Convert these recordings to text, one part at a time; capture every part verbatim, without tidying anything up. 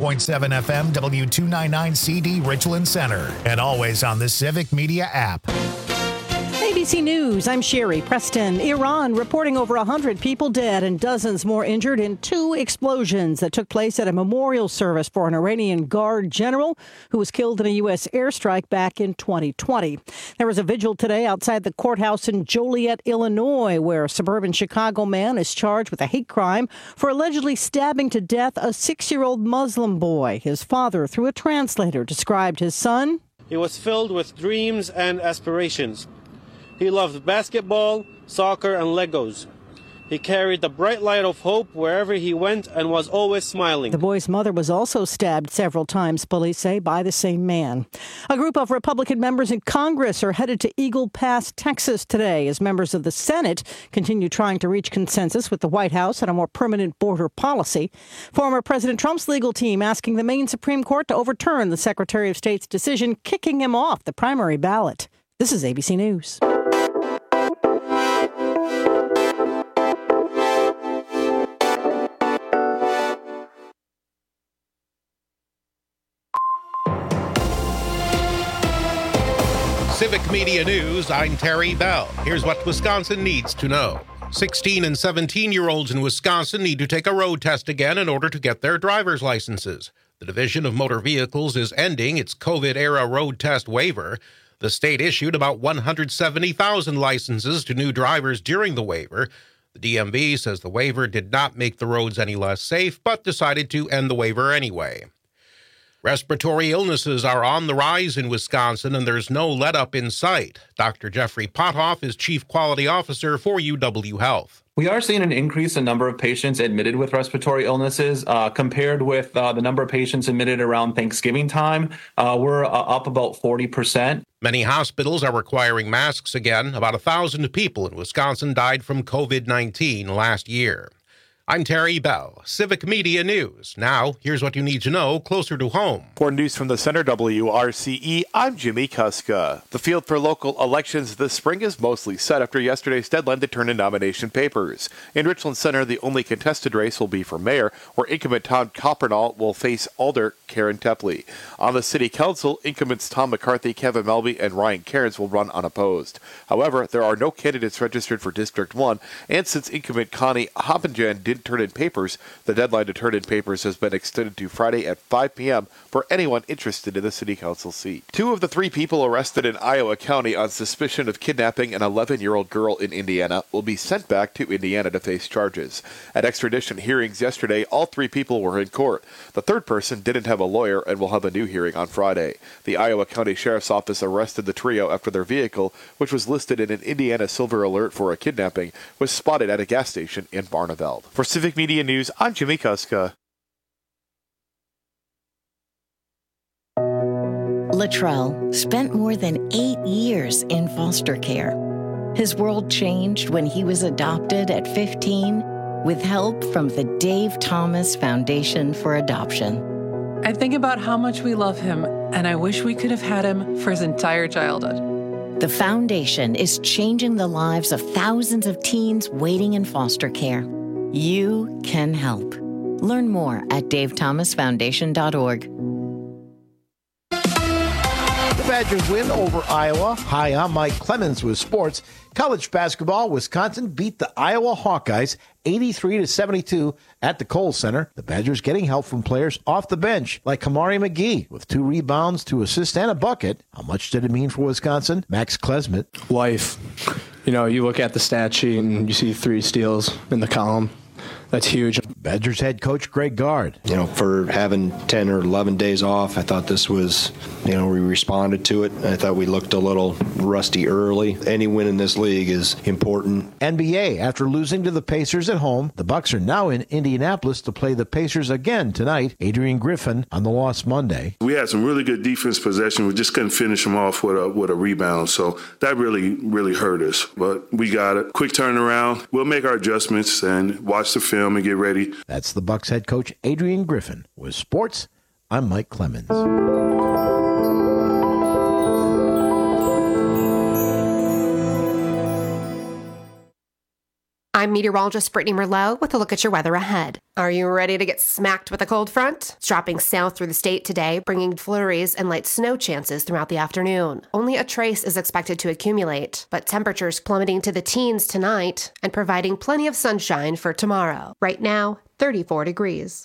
point seven F M, W two ninety-nine C D, Richland Center. And always on the Civic Media app. A B C News, I'm Sherry Preston. Iran reporting over one hundred people dead and dozens more injured in two explosions that took place at a memorial service for an Iranian guard general who was killed in a U S airstrike back in twenty twenty. There was a vigil today outside the courthouse in Joliet, Illinois, where a suburban Chicago man is charged with a hate crime for allegedly stabbing to death a six-year-old Muslim boy. His father, through a translator, described his son. He was filled with dreams and aspirations. He loved basketball, soccer, and Legos. He carried the bright light of hope wherever he went and was always smiling. The boy's mother was also stabbed several times, police say, by the same man. A group of Republican members in Congress are headed to Eagle Pass, Texas today as members of the Senate continue trying to reach consensus with the White House on a more permanent border policy. Former President Trump's legal team asking the Maine Supreme Court to overturn the Secretary of State's decision kicking him off the primary ballot. This is A B C News. Civic Media News, I'm Terry Bell. Here's what Wisconsin needs to know. sixteen and seventeen-year-olds in Wisconsin need to take a road test again in order to get their driver's licenses. The Division of Motor Vehicles is ending its COVID-era road test waiver. The state issued about one hundred seventy thousand licenses to new drivers during the waiver. The D M V says the waiver did not make the roads any less safe, but decided to end the waiver anyway. Respiratory illnesses are on the rise in Wisconsin, and there's no let-up in sight. Doctor Jeffrey Pothoff is Chief Quality Officer for U W Health. We are seeing an increase in number of patients admitted with respiratory illnesses uh, compared with uh, the number of patients admitted around Thanksgiving time. Uh, we're uh, up about forty percent. Many hospitals are requiring masks again. About one thousand people in Wisconsin died from COVID nineteen last year. I'm Terry Bell, Civic Media News. Now, here's what you need to know closer to home. For news from the Center W R C E, I'm Jimmy Kuska. The field for local elections this spring is mostly set after yesterday's deadline to turn in nomination papers. In Richland Center, the only contested race will be for mayor, where incumbent Tom Coppernall will face Alder Karen Tepley. On the city council, incumbents Tom McCarthy, Kevin Melby, and Ryan Cairns will run unopposed. However, there are no candidates registered for District one, and since incumbent Connie Hoppingen did turn in papers, the deadline to turn in papers has been extended to Friday at five p.m. for anyone interested in the city council seat. Two of the three people arrested in Iowa County on suspicion of kidnapping an eleven-year-old girl in Indiana will be sent back to Indiana to face charges. At extradition hearings yesterday, all three people were in court. The third person didn't have a lawyer and will have a new hearing on Friday. The Iowa County Sheriff's Office arrested the trio after their vehicle, which was listed in an Indiana Silver Alert for a kidnapping, was spotted at a gas station in Barneveld. For Civic Media News, I'm Jimmy Kuska. Latrell spent more than eight years in foster care. His world changed when he was adopted at fifteen with help from the Dave Thomas Foundation for Adoption. I think about how much we love him, and I wish we could have had him for his entire childhood. The foundation is changing the lives of thousands of teens waiting in foster care. You can help. Learn more at dave thomas foundation dot org. The Badgers win over Iowa. Hi, I'm Mike Clemens with sports. College basketball, Wisconsin beat the Iowa Hawkeyes eighty-three to seventy-two at the Kohl Center. The Badgers getting help from players off the bench like Kamari McGee with two rebounds, two assists, and a bucket. How much did it mean for Wisconsin? Max Klesmit. Life. You know, you look at the stat sheet and you see three steals in the column. That's huge. Badgers head coach Greg Gard. You know, for having ten or eleven days off, I thought this was, you know, we responded to it. I thought we looked a little rusty early. Any win in this league is important. N B A, after losing to the Pacers at home, the Bucks are now in Indianapolis to play the Pacers again tonight. Adrian Griffin on the loss Monday. We had some really good defense possession. We just couldn't finish them off with a, with a rebound. So that really, really hurt us. But we got it. Quick turnaround. We'll make our adjustments and watch the film and get ready. That's the Bucks head coach Adrian Griffin. With sports, I'm Mike Clemens. I'm meteorologist Brittany Merlot with a look at your weather ahead. Are you ready to get smacked with a cold front? It's dropping south through the state today, bringing flurries and light snow chances throughout the afternoon. Only a trace is expected to accumulate, but temperatures plummeting to the teens tonight and providing plenty of sunshine for tomorrow. Right now, thirty-four degrees.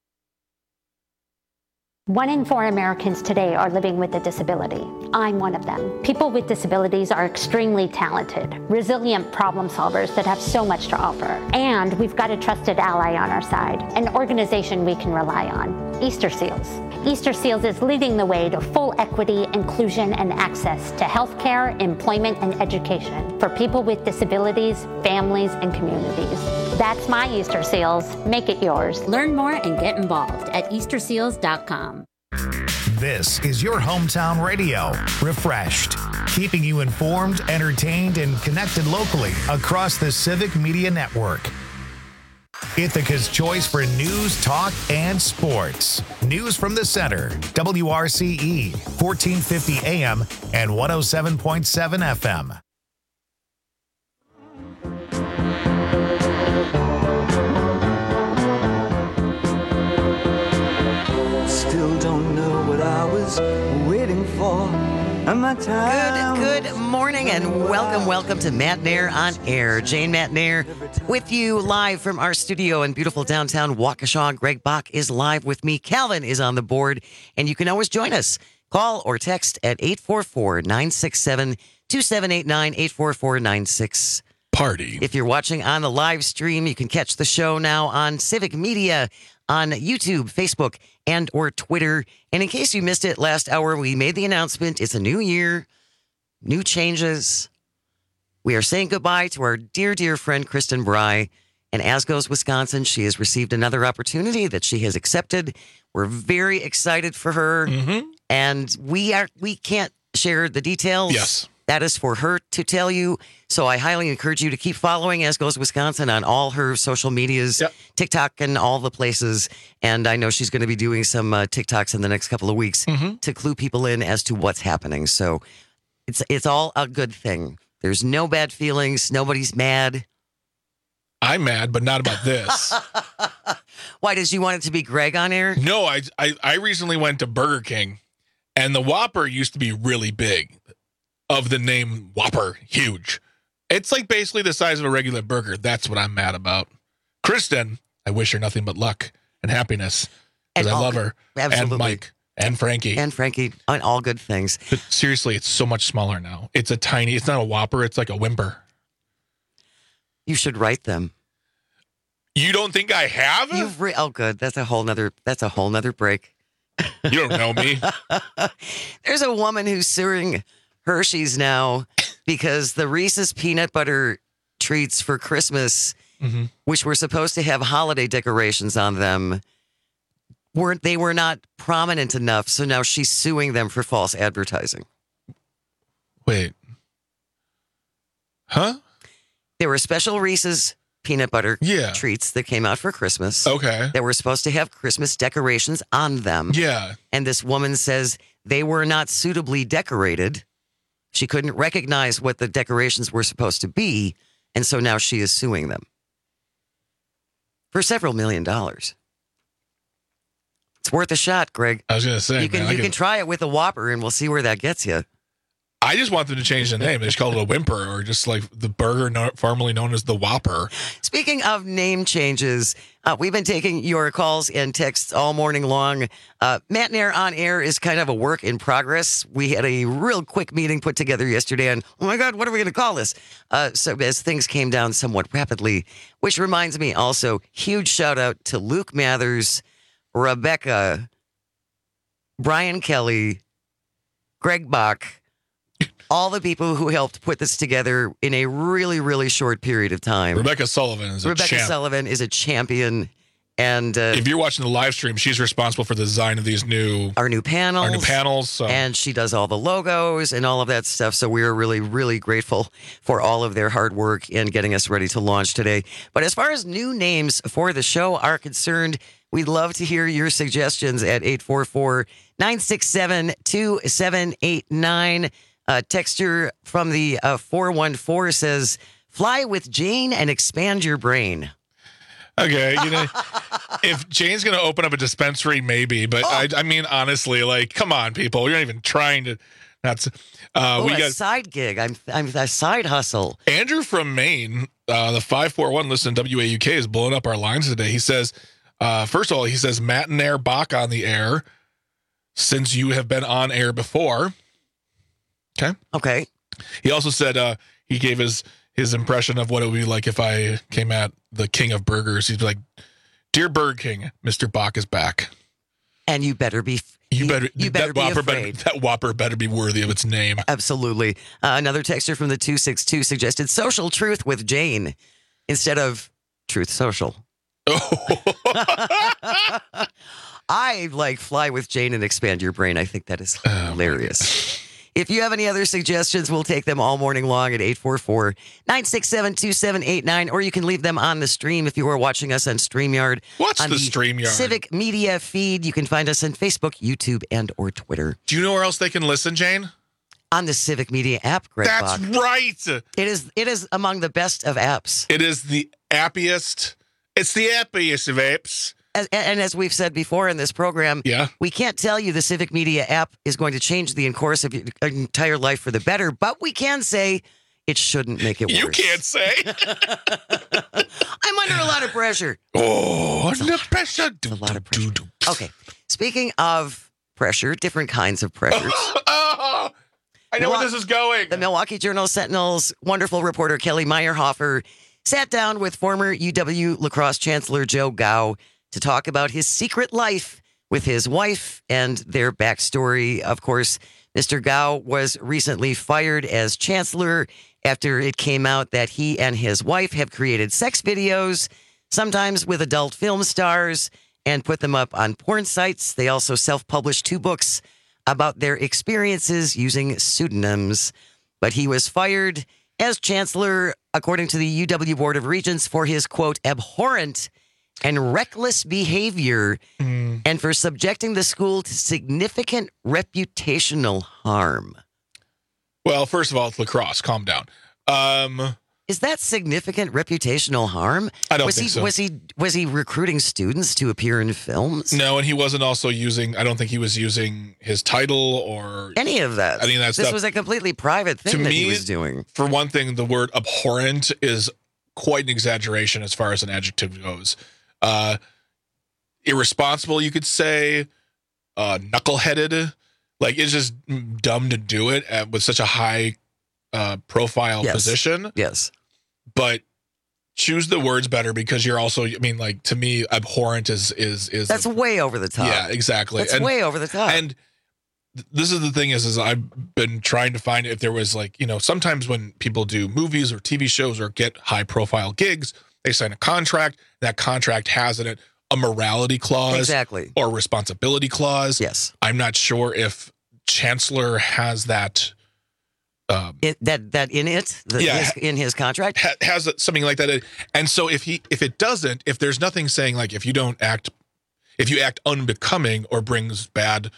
One in four Americans today are living with a disability. I'm one of them. People with disabilities are extremely talented, resilient problem solvers that have so much to offer. And we've got a trusted ally on our side, an organization we can rely on, Easter Seals. Easter Seals is leading the way to full equity, inclusion, and access to healthcare, employment, and education for people with disabilities, families, and communities. That's my Easter Seals. Make it yours. Learn more and get involved at easter seals dot com. This is your hometown radio, refreshed, keeping you informed, entertained, and connected locally across the Civic Media Network. Ithaca's choice for news, talk, and sports. News from the center, W R C E, fourteen fifty A M and one oh seven point seven F M. Still don't know what I was waiting for. Good, good morning and welcome, welcome to Matt Nair on Air. Jane Matt Nair with you live from our studio in beautiful downtown Waukesha. Greg Bach is live with me. Calvin is on the board, and you can always join us. Call or text at eight four four, nine six seven, two seven eight nine, eight four four, nine six. Party. If you're watching on the live stream, you can catch the show now on Civic Media, on YouTube, Facebook, and or Twitter. And in case you missed it last hour, we made the announcement. It's a new year, new changes. We are saying goodbye to our dear, dear friend, Kristen Bry. And as goes Wisconsin, she has received another opportunity that she has accepted. We're very excited for her. Mm-hmm. And we are we can't share the details. Yes. That is for her to tell you. So I highly encourage you to keep following As Goes Wisconsin on all her social medias, yep. TikTok and all the places. And I know she's going to be doing some uh, TikToks in the next couple of weeks mm-hmm. to clue people in as to what's happening. So it's it's all a good thing. There's no bad feelings. Nobody's mad. I'm mad, but not about this. Why, did you want it to be Greg on air? No, I, I, I recently went to Burger King, and the Whopper used to be really big. Of the name Whopper, huge. It's like basically the size of a regular burger. That's what I'm mad about. Kristen, I wish her nothing but luck and happiness because I love her. Absolutely. And Mike and Frankie. And Frankie, on all good things. But seriously, it's so much smaller now. It's a tiny, it's not a Whopper, it's like a whimper. You should write them. You don't think I have? You've re- oh, good. That's a whole nother, that's a whole nother break. You don't know me. There's a woman who's suing Hershey's now because the Reese's peanut butter treats for Christmas, mm-hmm. which were supposed to have holiday decorations on them, weren't they were not prominent enough. So now she's suing them for false advertising. Wait. Huh? There were special Reese's peanut butter yeah. treats that came out for Christmas. Okay. That were supposed to have Christmas decorations on them. Yeah. And this woman says they were not suitably decorated. She couldn't recognize what the decorations were supposed to be, and so now she is suing them for several million dollars. It's worth a shot, Greg. I was going to say, you can man, you can... can try it with a Whopper, and we'll see where that gets you. I just want them to change the name. They just call it a whimper, or just like the burger no- formerly known as the Whopper. Speaking of name changes, uh, we've been taking your calls and texts all morning long. Uh, Matt Nair on Air is kind of a work in progress. We had a real quick meeting put together yesterday on, oh my God, what are we going to call this? Uh, so as things came down somewhat rapidly, which reminds me also, huge shout out to Luke Mathers, Rebecca, Brian Kelly, Greg Bach, all the people who helped put this together in a really, really short period of time. Rebecca Sullivan is a Rebecca champ. Sullivan is a champion. And uh, if you're watching the live stream, she's responsible for the design of these new... Our new panels. Our new panels. So. And she does all the logos and all of that stuff. So we're really, really grateful for all of their hard work in getting us ready to launch today. But as far as new names for the show are concerned, we'd love to hear your suggestions at eight four four, nine six seven, two seven eight nine. Uh, texture from the uh, four one four says, Fly with Jane and expand your brain. Okay, you know, if Jane's going to open up a dispensary, maybe. But oh. I, I mean, honestly, like, come on, people. You're not even trying to. Not. Uh, oh, we a got side gig. I'm. I'm a side hustle. Andrew from Maine, uh, the five four one listen W A U K is blowing up our lines today. He says, uh, first of all, he says Matt and Air Bach on the air since you have been on air before. Okay. Okay. He also said uh, he gave his. his impression of what it would be like if I came at the king of burgers. He'd be like, "Dear Burger King, Mister Bach is back. And you better be You better you better that be Whopper afraid. better, that Whopper better be worthy of its name." Absolutely. Uh, another texter from the two six two suggested social truth with Jane instead of truth social. I like fly with Jane and expand your brain. I think that is hilarious. If you have any other suggestions, we'll take them all morning long at eight four four, nine six seven, two seven eight nine, or you can leave them on the stream if you are watching us on StreamYard. What's on the, the StreamYard? Civic Media feed. You can find us on Facebook, YouTube, and or Twitter. Do you know where else they can listen, Jane? On the Civic Media app, Greg That's Bach. right. It is, it is among the best of apps. It is the appiest. It's the appiest of apps. As, and as we've said before in this program, yeah. we can't tell you the Civic Media app is going to change the course of your entire life for the better, but we can say it shouldn't make it worse. You can't say. I'm under a lot of pressure. Oh, under pressure. A lot of pressure. Okay. Speaking of pressure, different kinds of pressures. Oh, I know Milwaukee, where this is going. The Milwaukee Journal Sentinel's wonderful reporter, Kelly Meyerhofer, sat down with former U W lacrosse chancellor Joe Gow to talk about his secret life with his wife and their backstory. Of course, Mister Gow was recently fired as chancellor after it came out that he and his wife have created sex videos, sometimes with adult film stars, and put them up on porn sites. They also self-published two books about their experiences using pseudonyms. But he was fired as chancellor, according to the U W Board of Regents, for his, quote, abhorrent and reckless behavior, mm. and for subjecting the school to significant reputational harm. Well, first of all, it's lacrosse. Calm down. Um, Is that significant reputational harm? I don't was think he, so. Was he was he recruiting students to appear in films? No, and he wasn't also using, I don't think he was using his title or any of that. Any of that this stuff. was a completely private thing to that me, he was doing. For one thing, the word abhorrent is quite an exaggeration as far as an adjective goes. Uh, irresponsible, you could say, uh, knuckleheaded. Like, it's just dumb to do it at, with such a high uh, profile yes. position. Yes. But choose the words better, because you're also, I mean, like, to me, abhorrent is, is, is. That's a, way over the top. Yeah, exactly. That's and, way over the top. And th- this is the thing is, is I've been trying to find if there was, like, you know, sometimes when people do movies or T V shows or get high profile gigs, they sign a contract. That contract has in it a morality clause, exactly, or responsibility clause. Yes, I'm not sure if Chancellor has that. Um, it, that that in it, the, yeah, his, in his contract ha, has something like that. And so if he if it doesn't, if there's nothing saying like if you don't act, if you act unbecoming or brings bad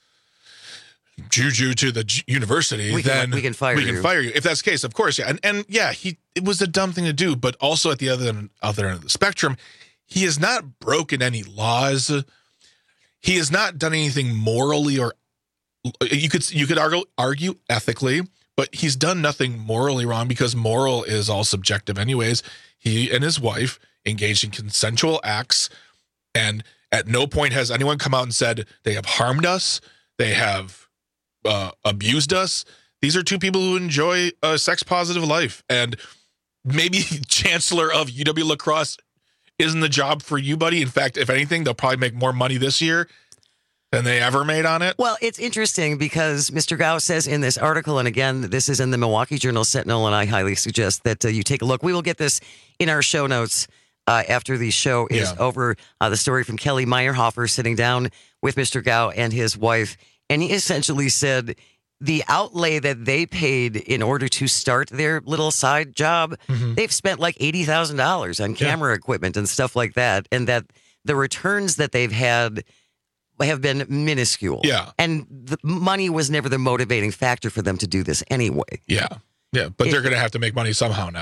juju to the university, we can, then we can fire we you. can fire you. If that's the case, of course, yeah. And and yeah, he it was a dumb thing to do, but also at the other end, other end of the spectrum, he has not broken any laws. He has not done anything morally or you could you could argue argue ethically, but he's done nothing morally wrong, because moral is all subjective anyways. He and his wife engaged in consensual acts, and at no point has anyone come out and said they have harmed us, they have Uh, abused us. These are two people who enjoy a sex positive life, and maybe chancellor of U W lacrosse isn't the job for you, buddy. In fact, if anything, they'll probably make more money this year than they ever made on it. Well, it's interesting because Mister Gow says in this article, and again, this is in the Milwaukee Journal Sentinel, and I highly suggest that uh, you take a look. We will get this in our show notes uh, after the show is Yeah. over. Uh, the story from Kelly Meyerhofer sitting down with Mister Gow and his wife. And he essentially said the outlay that they paid in order to start their little side job, mm-hmm. they've spent like eighty thousand dollars on camera yeah. equipment and stuff like that. And that the returns that they've had have been minuscule. Yeah. And the money was never the motivating factor for them to do this anyway. Yeah. Yeah. But it, they're going to have to make money somehow now.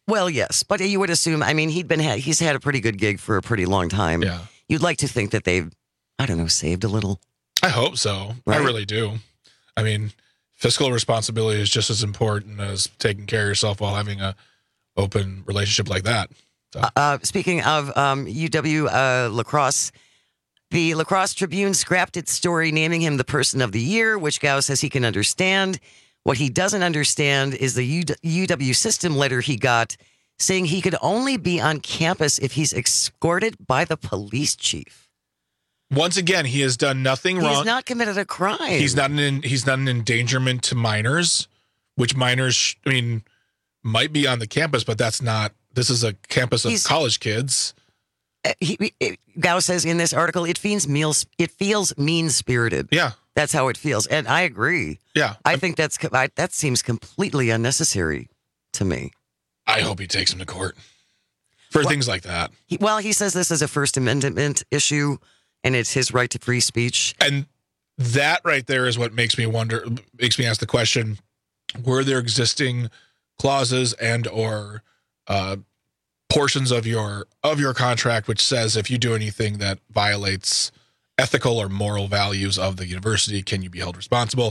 Well, yes, but you would assume, I mean, he'd been ha- he's had a pretty good gig for a pretty long time. Yeah. You'd like to think that they've, I don't know, saved a little. I hope so. Right? I really do. I mean, fiscal responsibility is just as important as taking care of yourself while having a open relationship like that. So. Uh, speaking of um, U W uh, lacrosse, the Lacrosse Tribune scrapped its story naming him the Person of the Year, which Gao says he can understand. What he doesn't understand is the U W system letter he got saying he could only be on campus if he's escorted by the police chief. Once again, he has done nothing wrong. He's not committed a crime. He's not an he's not an endangerment to minors, which minors, I mean, might be on the campus, but that's not. This is a campus of he's, college kids. Uh, he, he, Gao says in this article, it feels meals. It feels mean spirited. Yeah, that's how it feels, and I agree. Yeah, I think that's I, that seems completely unnecessary to me. I hope he takes him to court for well, things like that. He, well, he says this is a First Amendment issue, and it's his right to free speech. And that right there is what makes me wonder, makes me ask the question: were there existing clauses and or uh, portions of your of your contract which says if you do anything that violates ethical or moral values of the university, can you be held responsible?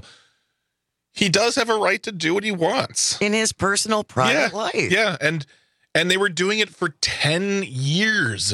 He does have a right to do what he wants in his personal private yeah, life. Yeah, and and they were doing it for ten years.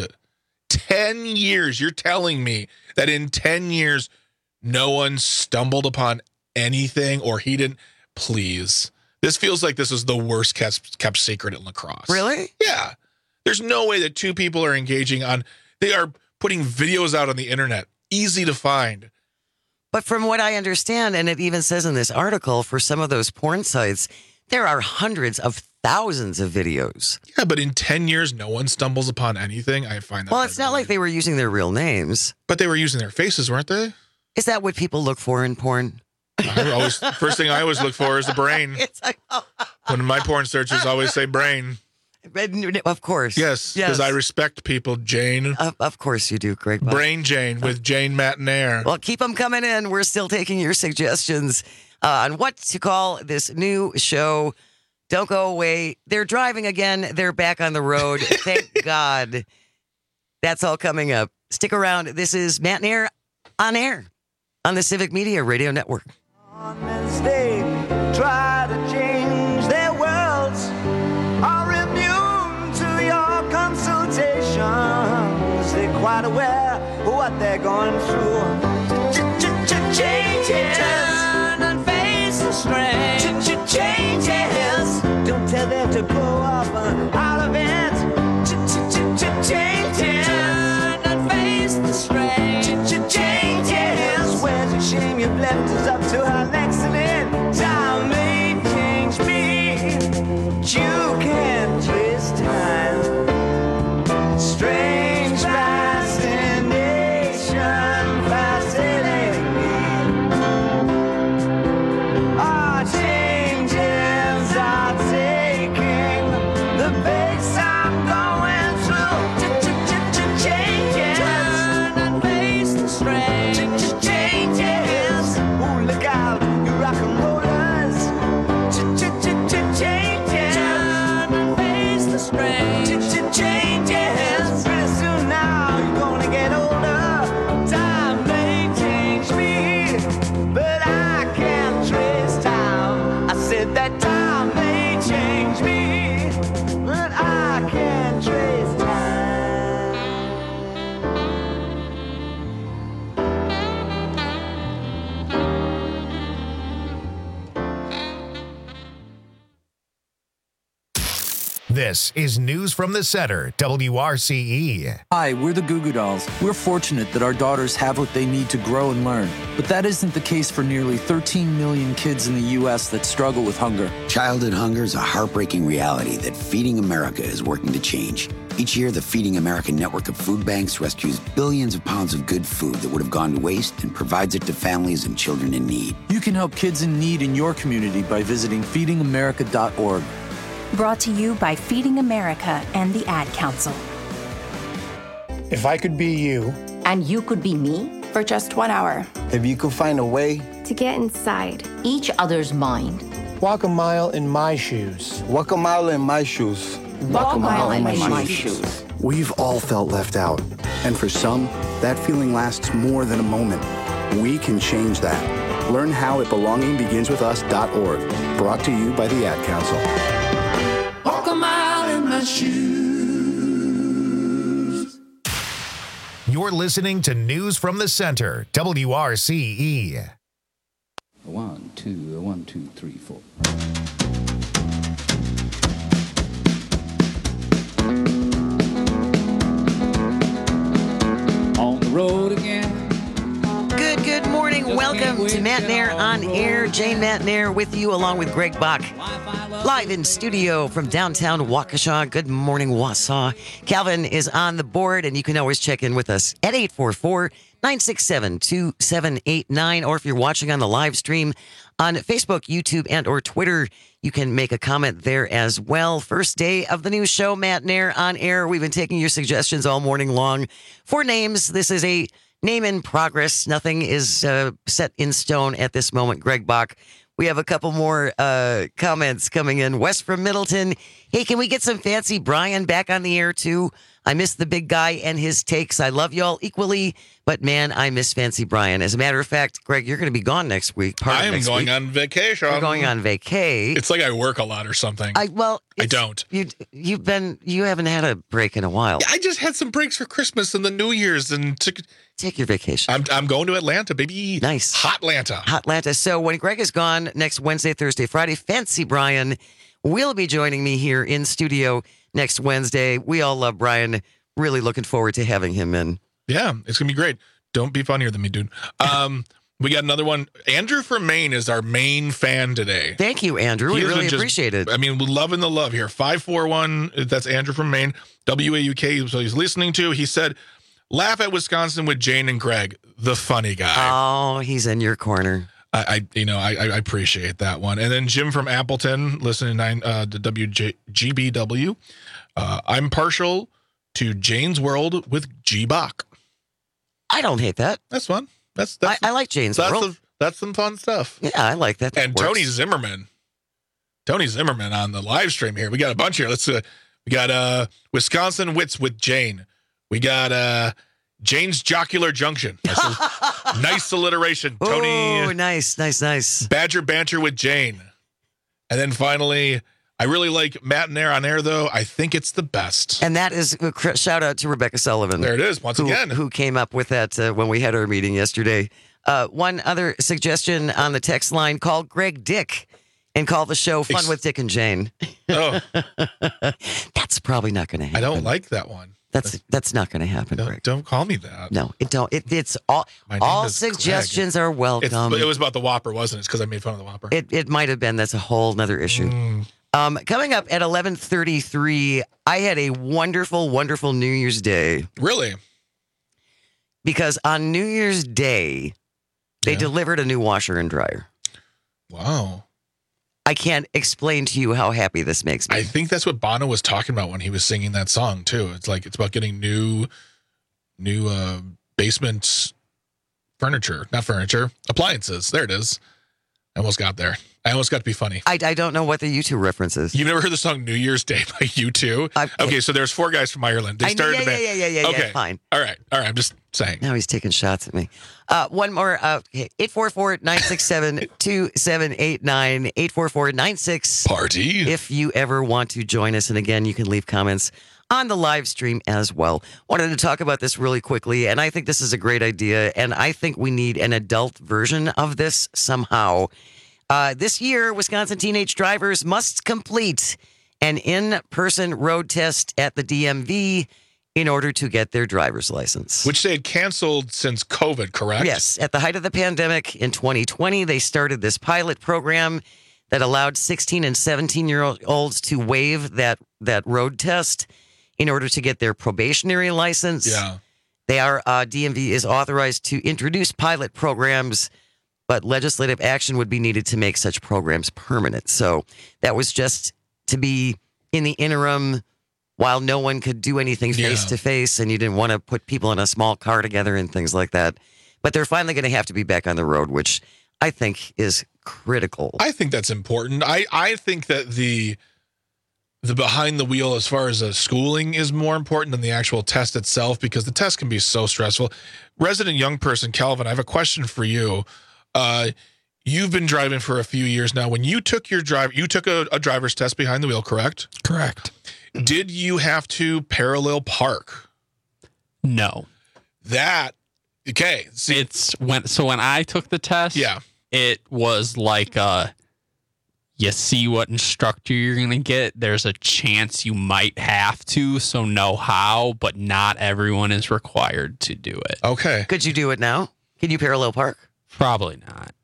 ten years. You're telling me that in ten years no one stumbled upon anything or he didn't? Please. This feels like this is the worst kept, kept secret in lacrosse. Really? Yeah. There's no way that two people are engaging on, they are putting videos out on the internet, easy to find. But from what I understand, and it even says in this article, for some of those porn sites, there are hundreds of thousands of videos. Yeah, but in ten years, no one stumbles upon anything. I find that. Well, it's not like they were using their real names. But they were using their faces, weren't they? Is that what people look for in porn? I always, first thing I always look for is the brain. It's like, oh. One of my porn searches always say brain. Of course. Yes, because yes. I respect people, Jane. Of, of course you do, Greg. Brain Jane with Jane Matinaire. Well, keep them coming in. We're still taking your suggestions uh, on what to call this new show. Don't go away. They're driving again. They're back on the road. Thank God. That's all coming up. Stick around. This is Matinaire on air on the Civic Media Radio Network. On this day, try to change their worlds. Are immune to your consultations. They're quite aware of what they're going through. Changes. Turn and face the strange. Changes. Don't tell them to blow up out of it. Changes. Turn and face the strange. Changes. Where's the shame you've left us up to an accident? Time may change me. You can't twist time. Strange fascination fascinating me. Our changes are taking the pace I'm going through. Changes. Turn and face the strange. Changes. Oh, look out, you rock and rollers. Changes. Turn and face the strange. Changes. Pretty soon now you're gonna get older. Time may change me, but I can't trace time. I said that time may change me, but I can't trace time. This is News from the Center, W R C E. Hi, we're the Goo Goo Dolls. We're fortunate that our daughters have what they need to grow and learn. But that isn't the case for nearly thirteen million kids in the U S that struggle with hunger. Childhood hunger is a heartbreaking reality that Feeding America is working to change. Each year, the Feeding America network of food banks rescues billions of pounds of good food that would have gone to waste and provides it to families and children in need. You can help kids in need in your community by visiting feeding america dot org. Brought to you by Feeding America and the Ad Council. If I could be you. And you could be me? For just one hour. If you could find a way. To get inside. Each other's mind. Walk a mile in my shoes. Walk a mile in my shoes. Walk a mile in my, my shoes. We've all felt left out. And for some, that feeling lasts more than a moment. We can change that. Learn how at belonging begins with us dot org. Brought to you by the Ad Council. Walk a mile in my shoes. You're listening to News from the Center, W R C E. One, two, one, two, three, four. On the road again. Good, good morning. Welcome to Matt Nair on Air. Jane Matt Nair with you along with Greg Bach. Live in studio from downtown Waukesha. Good morning, Wausau. Calvin is on the board, and you can always check in with us at eight four four, nine six seven, two seven eight nine. Or if you're watching on the live stream on Facebook, YouTube, and or Twitter, you can make a comment there as well. First day of the new show, Matt Nair on Air. We've been taking your suggestions all morning long for names. This is a name in progress. Nothing is uh, set in stone at this moment. Greg Bach. We have a couple more uh, comments coming in. Wes from Middleton. Hey, can we get some Fancy Brian back on the air too? I miss the big guy and his takes. I love y'all equally, but man, I miss Fancy Brian. As a matter of fact, Greg, you're going to be gone next week. Part I of am next going week. on vacation. We're going on vacay. It's like I work a lot or something. I well, I don't. You you've been you haven't had a break in a while. I just had some breaks for Christmas and the New Year's and took. Take your vacation. I'm I'm going to Atlanta, baby. Nice. Hot Atlanta. Hot Atlanta. So when Greg is gone next Wednesday, Thursday, Friday, Fancy Brian will be joining me here in studio next Wednesday. We all love Brian. Really looking forward to having him in. Yeah, it's going to be great. Don't be funnier than me, dude. Um, we got another one. Andrew from Maine is our main fan today. Thank you, Andrew. He We has really been just- appreciate it. I mean, we're loving the love here. five four one, that's Andrew from Maine. W A U K, so he's listening to. He said, laugh at Wisconsin with Jane and Greg, the funny guy. Oh, he's in your corner. I, I you know, I, I appreciate that one. And then Jim from Appleton, listening nine uh, to W J G B W. Uh, I'm partial to Jane's World with G Bach. I don't hate that. That's fun. That's, that's I, I like Jane's that's World. Some, that's some fun stuff. Yeah, I like that. That And works. Tony Zimmerman. Tony Zimmerman on the live stream here. We got a bunch here. Let's uh, we got uh Wisconsin Wits with Jane. We got uh Jane's Jocular Junction. That's a nice alliteration. Tony. Oh, nice, nice, nice. Badger Banter with Jane. And then finally, I really like Matt and Air on Air, though. I think it's the best. And that is a cr- shout out to Rebecca Sullivan. There it is, once who, again. Who came up with that uh, when we had our meeting yesterday. Uh, one other suggestion on the text line, call Greg Dick and call the show Fun Ex- with Dick and Jane. Oh. That's probably not going to happen. I don't like that one. That's that's not going to happen, Don't, Greg. don't call me that. No, it don't. It, it's all My name all is suggestions Greg. are It's, welcome. it was about the Whopper, wasn't it? It's because I made fun of the Whopper. It it might have been. That's a whole nother issue. Mm. Um, coming up at eleven thirty-three, I had a wonderful, wonderful New Year's Day. Really? Because on New Year's Day, they Yeah. delivered a new washer and dryer. Wow. I can't explain to you how happy this makes me. I think that's what Bono was talking about when he was singing that song too. It's like it's about getting new, new uh, basement furniture, not furniture, appliances. There it is. I almost got there. I almost got to be funny. I, I don't know what the U two reference is. You've never heard the song New Year's Day by U two? Okay, so there's four guys from Ireland. They I- started yeah, a band. yeah, yeah, yeah, yeah, Okay, fine. All right, all right. I'm just saying. Now he's taking shots at me. Uh, one more. Uh, eight four four, nine six seven, two seven eight nine. eight four four, nine six. Party. If you ever want to join us. And again, you can leave comments on the live stream as well. Wanted to talk about this really quickly, and I think this is a great idea, and I think we need an adult version of this somehow. Uh, this year, Wisconsin teenage drivers must complete an in-person road test at the D M V in order to get their driver's license. Which they had canceled since COVID, correct? Yes. At the height of the pandemic in twenty twenty, they started this pilot program that allowed sixteen and seventeen-year-olds to waive that, that road test in order to get their probationary license. Yeah. They are, uh, D M V is authorized to introduce pilot programs, but legislative action would be needed to make such programs permanent. So that was just to be in the interim while no one could do anything Yeah. face to face, and you didn't want to put people in a small car together and things like that. But they're finally going to have to be back on the road, which I think is critical. I think that's important. I, I think that the the behind the wheel as far as the schooling is more important than the actual test itself, because the test can be so stressful. Resident young person, Calvin, I have a question for you. Uh, you've been driving for a few years now. When you took your drive, you took a, a driver's test behind the wheel, correct? Correct. Did you have to parallel park? No. That, okay. See, it's when, so when I took the test, yeah, it was like, uh, you see what instructor you're going to get. There's a chance you might have to, so know how, but not everyone is required to do it. Okay. Could you do it now? Can you parallel park? Probably not.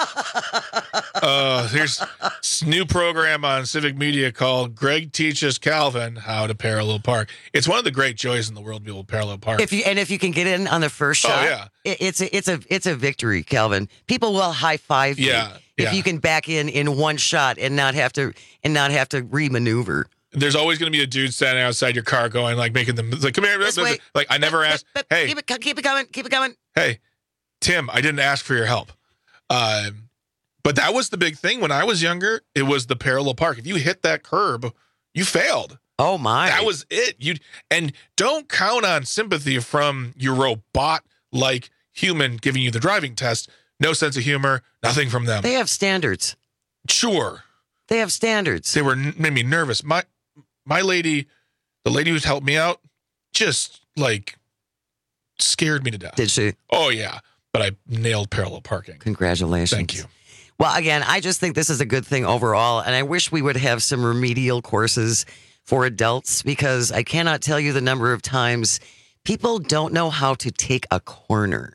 uh, there's this new program on Civic Media called Greg Teaches Calvin How to Parallel Park. It's one of the great joys in the world to be able to parallel park. If you and if you can get in on the first shot, oh, yeah. it, it's a, it's a it's a victory, Calvin. People will high five you yeah, if yeah. you can back in in one shot and not have to and not have to remaneuver. There's always going to be a dude standing outside your car going like making them like come here, This way. like I never asked. But, but, hey, keep it keep it coming, keep it coming. Hey, Tim, I didn't ask for your help. Um, but that was the big thing when I was younger. It was the parallel park. If you hit that curb, you failed. Oh my! That was it. You and don't count on sympathy from your robot-like human giving you the driving test. No sense of humor. Nothing from them. They have standards. Sure, they have standards. They were made me nervous. My my lady, the lady who's helped me out, just like scared me to death. Did she? Oh yeah. But I nailed parallel parking. Congratulations. Thank you. Well, again, I just think this is a good thing overall, and I wish we would have some remedial courses for adults, because I cannot tell you the number of times people don't know how to take a corner.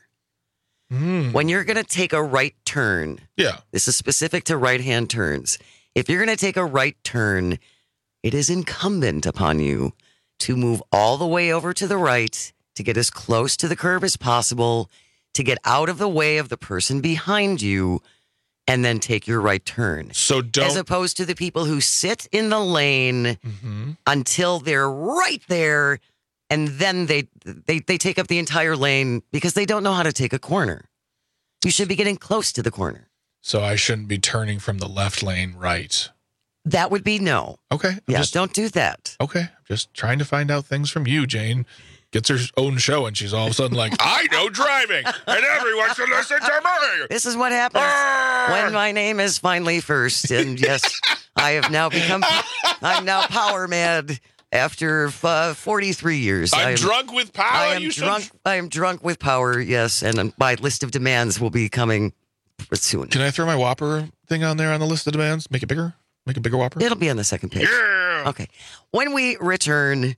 Mm. When you're going to take a right turn, yeah, this is specific to right-hand turns. If you're going to take a right turn, it is incumbent upon you to move all the way over to the right to get as close to the curb as possible, to get out of the way of the person behind you, and then take your right turn. So don't... As opposed to the people who sit in the lane mm-hmm. until they're right there, and then they, they they take up the entire lane because they don't know how to take a corner. You should be getting close to the corner. So I shouldn't be turning from the left lane right. That would be no. Okay. I'm yeah, just, don't do that. Okay. I'm just trying to find out things from you, Jane. Gets her own show, and she's all of a sudden like, I know driving, and everyone should listen to me. This is what happens when my name is finally first. And yes, I have now become, I'm now power mad after uh, forty-three years. I'm I am, drunk with power. I am you drunk. Should... I am drunk with power. Yes, and my list of demands will be coming soon. Can I throw my Whopper thing on there on the list of demands? Make it bigger. Make a bigger Whopper. It'll be on the second page. Yeah. Okay. When we return,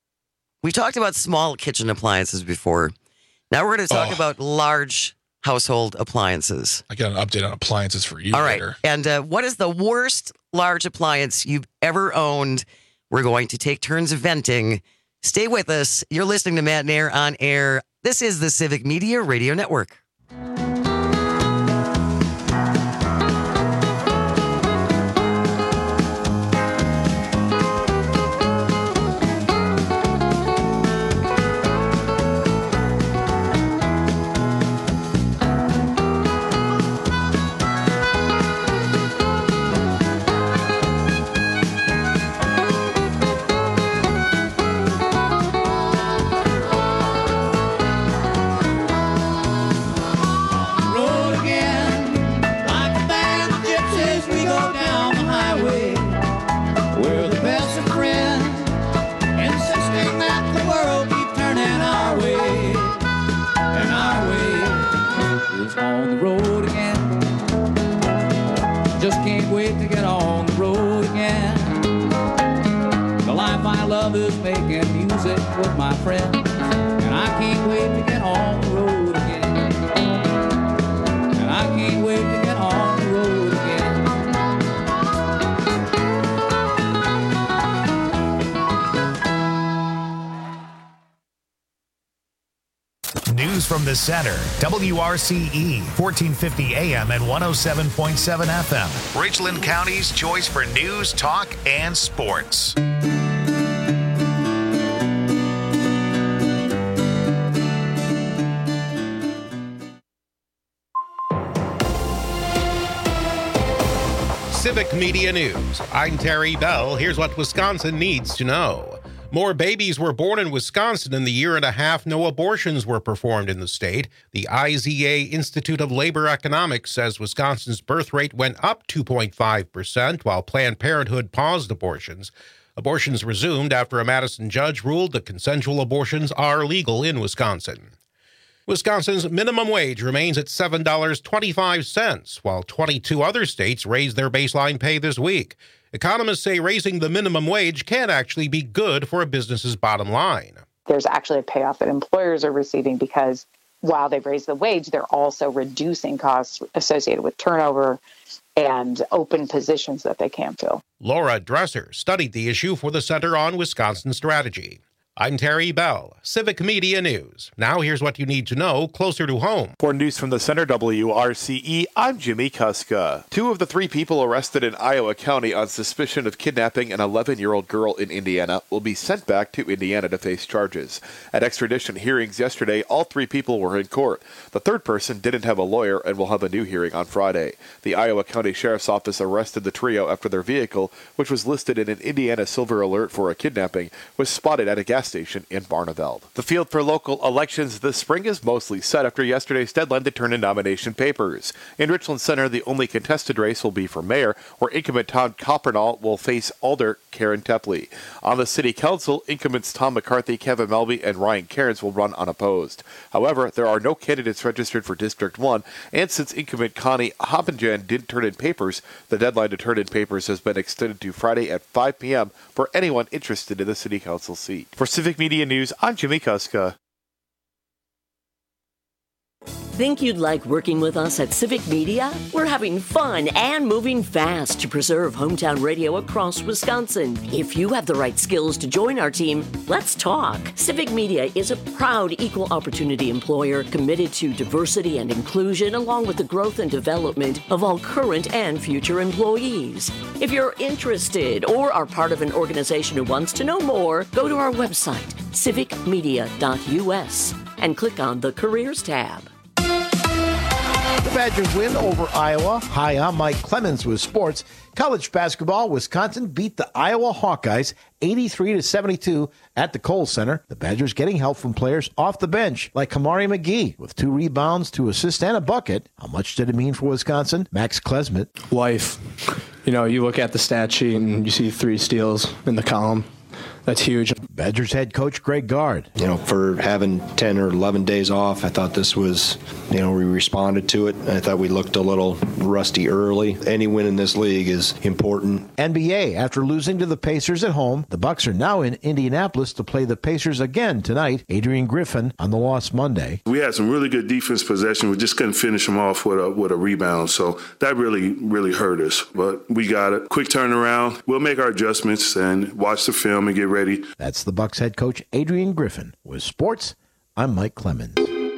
we talked about small kitchen appliances before. Now we're going to talk oh. about large household appliances. I got an update on appliances for you All later. right. And uh, what is the worst large appliance you've ever owned? We're going to take turns venting. Stay with us. You're listening to Matt and Air on Air. This is the Civic Media Radio Network. With my friends, and I can't wait to get on the road again. And I can't wait to get on the road again. News from the center. W R C E, fourteen fifty A M and one oh seven point seven F M. Richland County's choice for news, talk, and sports. Civic Media News. I'm Terry Bell. Here's what Wisconsin needs to know. More babies were born in Wisconsin in the year and a half no abortions were performed in the state. The I Z A Institute of Labor Economics says Wisconsin's birth rate went up two point five percent while Planned Parenthood paused abortions. Abortions resumed after a Madison judge ruled that consensual abortions are legal in Wisconsin. Wisconsin's minimum wage remains at seven dollars and twenty-five cents, while twenty-two other states raised their baseline pay this week. Economists say raising the minimum wage can actually be good for a business's bottom line. There's actually a payoff that employers are receiving because while they've raised the wage, they're also reducing costs associated with turnover and open positions that they can't fill. Laura Dresser studied the issue for the Center on Wisconsin Strategy. I'm Terry Bell, Civic Media News. Now here's what you need to know closer to home. For news from the Center W R C E, I'm Jimmy Kuska. Two of the three people arrested in Iowa County on suspicion of kidnapping an eleven-year-old girl in Indiana will be sent back to Indiana to face charges. At extradition hearings yesterday, all three people were in court. The third person didn't have a lawyer and will have a new hearing on Friday. The Iowa County Sheriff's Office arrested the trio after their vehicle, which was listed in an Indiana Silver Alert for a kidnapping, was spotted at a gas station in Barneveld. The field for local elections this spring is mostly set after yesterday's deadline to turn in nomination papers. In Richland Center, the only contested race will be for mayor, where incumbent Todd Coppernall will face Alder Karen Tepley. On the city council, incumbents Tom McCarthy, Kevin Melby, and Ryan Cairns will run unopposed. However, there are no candidates registered for District one, and since incumbent Connie Hoppenjan didn't turn in papers, the deadline to turn in papers has been extended to Friday at five p.m. for anyone interested in the city council seat. For Civic Media News, I'm Jimmy Kuska. Think you'd like working with us at Civic Media? We're having fun and moving fast to preserve hometown radio across Wisconsin. If you have the right skills to join our team, let's talk. Civic Media is a proud equal opportunity employer committed to diversity and inclusion along with the growth and development of all current and future employees. If you're interested or are part of an organization who wants to know more, go to our website, civic media dot u s, and click on the Careers tab. The Badgers win over Iowa. Hi, I'm Mike Clemens with sports. College basketball, Wisconsin beat the Iowa Hawkeyes eighty-three to seventy-two at the Kohl Center. The Badgers getting help from players off the bench like Kamari McGee with two rebounds, two assists, and a bucket. How much did it mean for Wisconsin? Max Klesmit. Life. You know, you look at the stat sheet and you see three steals in the column. That's huge. Badgers head coach Greg Gard. You know, for having ten or eleven days off, I thought this was, you know, we responded to it. I thought we looked a little rusty early. Any win in this league is important. N B A, after losing to the Pacers at home, the Bucks are now in Indianapolis to play the Pacers again tonight. Adrian Griffin on the loss Monday. We had some really good defense possession. We just couldn't finish them off with a, with a rebound. So that really, really hurt us. But we got it. Quick turnaround. We'll make our adjustments and watch the film and get ready. That's the Bucks head coach Adrian Griffin. With sports, I'm Mike Clemens.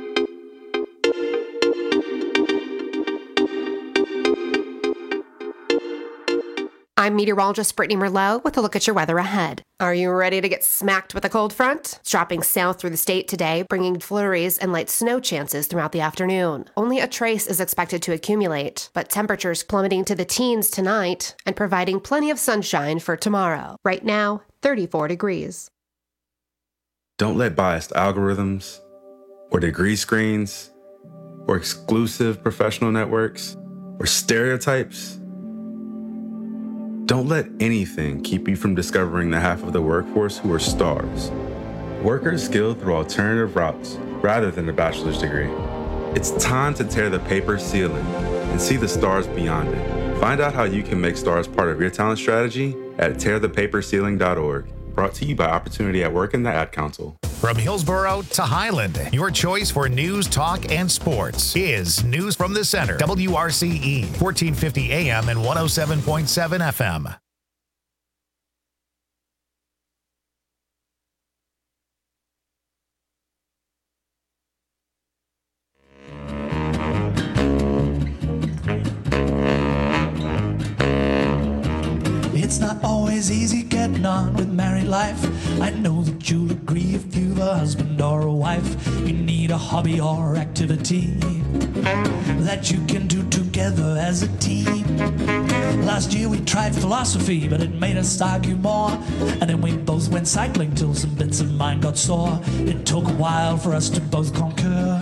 I'm meteorologist Brittany Merlot with a look at your weather ahead. Are you ready to get smacked with a cold front? It's dropping south through the state today, bringing flurries and light snow chances throughout the afternoon. Only a trace is expected to accumulate, but temperatures plummeting to the teens tonight and providing plenty of sunshine for tomorrow. Right now, thirty-four degrees. Don't let biased algorithms or degree screens or exclusive professional networks or stereotypes. Don't let anything keep you from discovering the half of the workforce who are stars. Workers skilled through alternative routes rather than a bachelor's degree. It's time to tear the paper ceiling and see the stars beyond it. Find out how you can make stars part of your talent strategy at tear the paper ceiling dot org. Brought to you by Opportunity at Work and the Ad Council. From Hillsborough to Highland, your choice for news, talk, and sports is News from the Center. W R C E, fourteen fifty A M and one oh seven point seven F M. It's not always easy getting on with married life. I know that you'll agree if you've a husband or a wife. You need a hobby or activity that you can do together together as a team. Last year we tried philosophy, but it made us argue more. And then we both went cycling till some bits of mine got sore. It took a while for us to both concur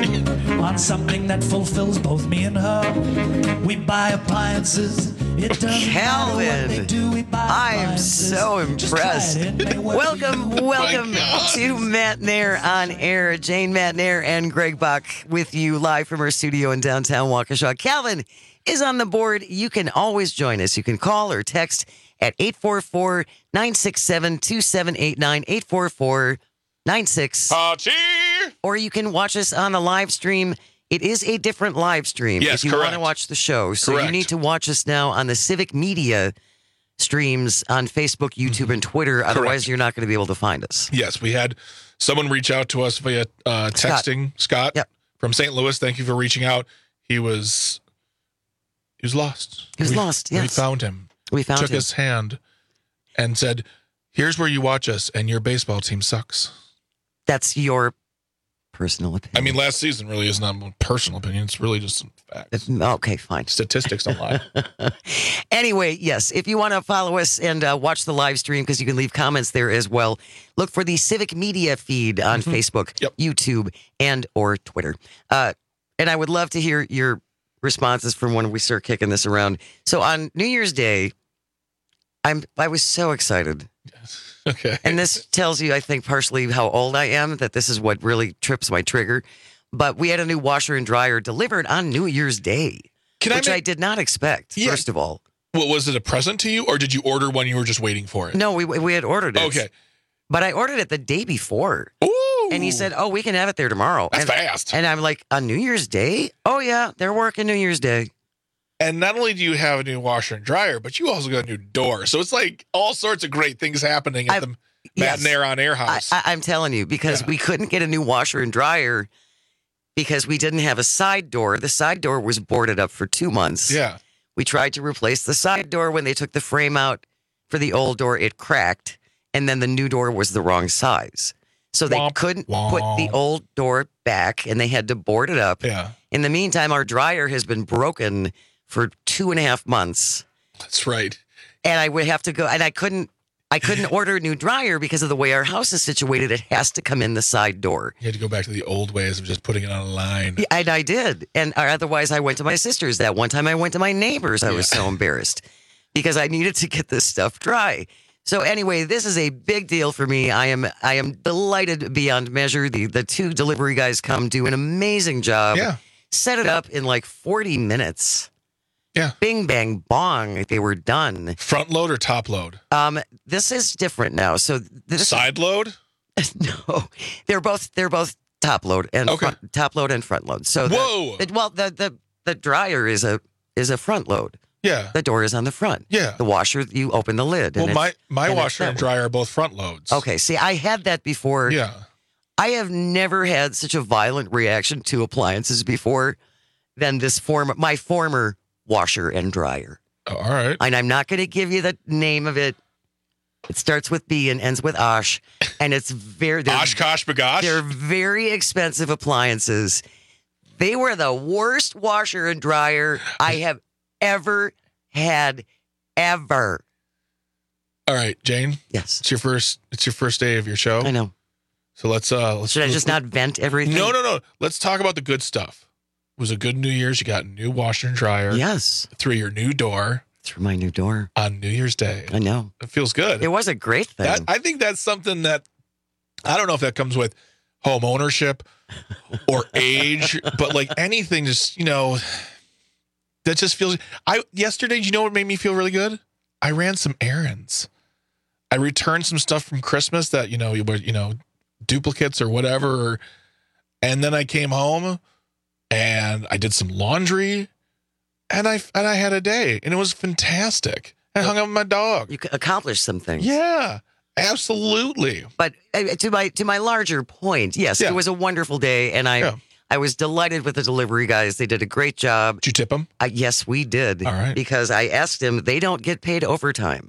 on something that fulfills both me and her. We buy appliances. It doesn't Calvin, matter what they do, we buy I am appliances. so Just try impressed. it, it may work Welcome, for you. welcome to Matt Nair on Air. Jane Matt Nair and Greg Bach with you live from our studio in downtown Waukesha. Calvin is on the board. You can always join us. You can call or text at eight four four, nine six seven, two seven eight nine, eight four four, nine six. Or you can watch us on the live stream. It is a different live stream Yes, if you correct. want to watch the show. So Correct. you need to watch us now on the Civic Media streams on Facebook, YouTube, and Twitter. Otherwise, you're not going to be able to find us. Yes, we had someone reach out to us via uh, texting. Scott, Yep. from Saint Louis. Thank you for reaching out. He was he was lost. He was We- lost, We yes. found him. We found Took him. his hand and said, "Here's where you watch us, and your baseball team sucks." That's your personal opinion. I mean, last season really is not a personal opinion. It's really just some facts. Okay, fine. Statistics don't lie. Anyway, yes, if you want to follow us and uh, watch the live stream, because you can leave comments there as well, look for the Civic Media feed on Mm-hmm. Facebook, YouTube, and or Twitter. Uh, and I would love to hear your responses from when we start kicking this around. So on New Year's Day, I'm I was so excited. Okay. And this tells you, I think, partially how old I am, that this is what really trips my trigger. But we had a new washer and dryer delivered on New Year's Day, Can I which I, make- did not expect, Yeah. first of all. Well, was it a present to you, or did you order one you were just waiting for it? No, we we had ordered it. Okay. But I ordered it the day before. Ooh. And he said, oh, we can have it there tomorrow. That's and, fast. And I'm like, on New Year's Day? Oh, yeah, they're working New Year's Day. And not only do you have a new washer and dryer, but you also got a new door. So it's like all sorts of great things happening at I- the Matt yes. and Air on Air house. I, I, I'm telling you, because Yeah. we couldn't get a new washer and dryer because we didn't have a side door. The side door was boarded up for two months. yeah. We tried to replace the side door. When they took the frame out for the old door, it cracked, and then the new door was the wrong size. So they Womp, couldn't womp. put the old door back, and they had to board it up. Yeah. In the meantime, our dryer has been broken for two and a half months, That's right. and I would have to go, and I couldn't. I couldn't order a new dryer because of the way our house is situated. It has to come in the side door. You had to go back to the old ways of just putting it on a line. Yeah, and I did. And or otherwise, I went to my sister's. That one time I went to my neighbor's. I was so embarrassed because I needed to get this stuff dry. So anyway, this is a big deal for me. I am I am delighted beyond measure. The the two delivery guys come, do an amazing job. Yeah. Set it up in like forty minutes. Yeah. Bing, bang, bong. They were done. Front load or top load? Um, this is different now. So this Side load? no, they're both they're both top load and Okay. front, top load and front load. So the- Whoa. the- well, the the the dryer is a is a front load. Yeah. The door is on the front. Yeah. The washer, you open the lid. Well, and my, it's- my and it's washer that and way. dryer are both front loads. Okay, see, I had that before. Yeah. I have never had such a violent reaction to appliances before than this form my former washer and dryer. Oh, all right. And I'm not going to give you the name of it. It starts with B and ends with Osh, and it's very they're- Oshkosh bagosh? They're very expensive appliances. They were the worst washer and dryer I have ever had, ever. All right, Jane. Yes. It's your first it's your first day of your show. I know. So let's uh let's Should I just not vent everything? No, no, no. Let's talk about the good stuff. It was a good New Year's. You got a new washer and dryer. Yes. Through your new door. Through my new door. On New Year's Day. I know. It feels good. It was a great thing. That, I think that's something that I don't know if that comes with home ownership or age, but like anything just, you know, that just feels I yesterday, you know what made me feel really good? I ran some errands. I returned some stuff from Christmas that, you know, you were, you know, duplicates or whatever. And then I came home and I did some laundry and I and I had a day and it was fantastic. I hung out with my dog. You accomplished some things. Yeah, absolutely. But uh, to my to my larger point, yes, Yeah. it was a wonderful day, and I Yeah. I was delighted with the delivery guys. They did a great job. Did you tip them? Uh, yes, we did. All right. Because I asked them, they don't get paid overtime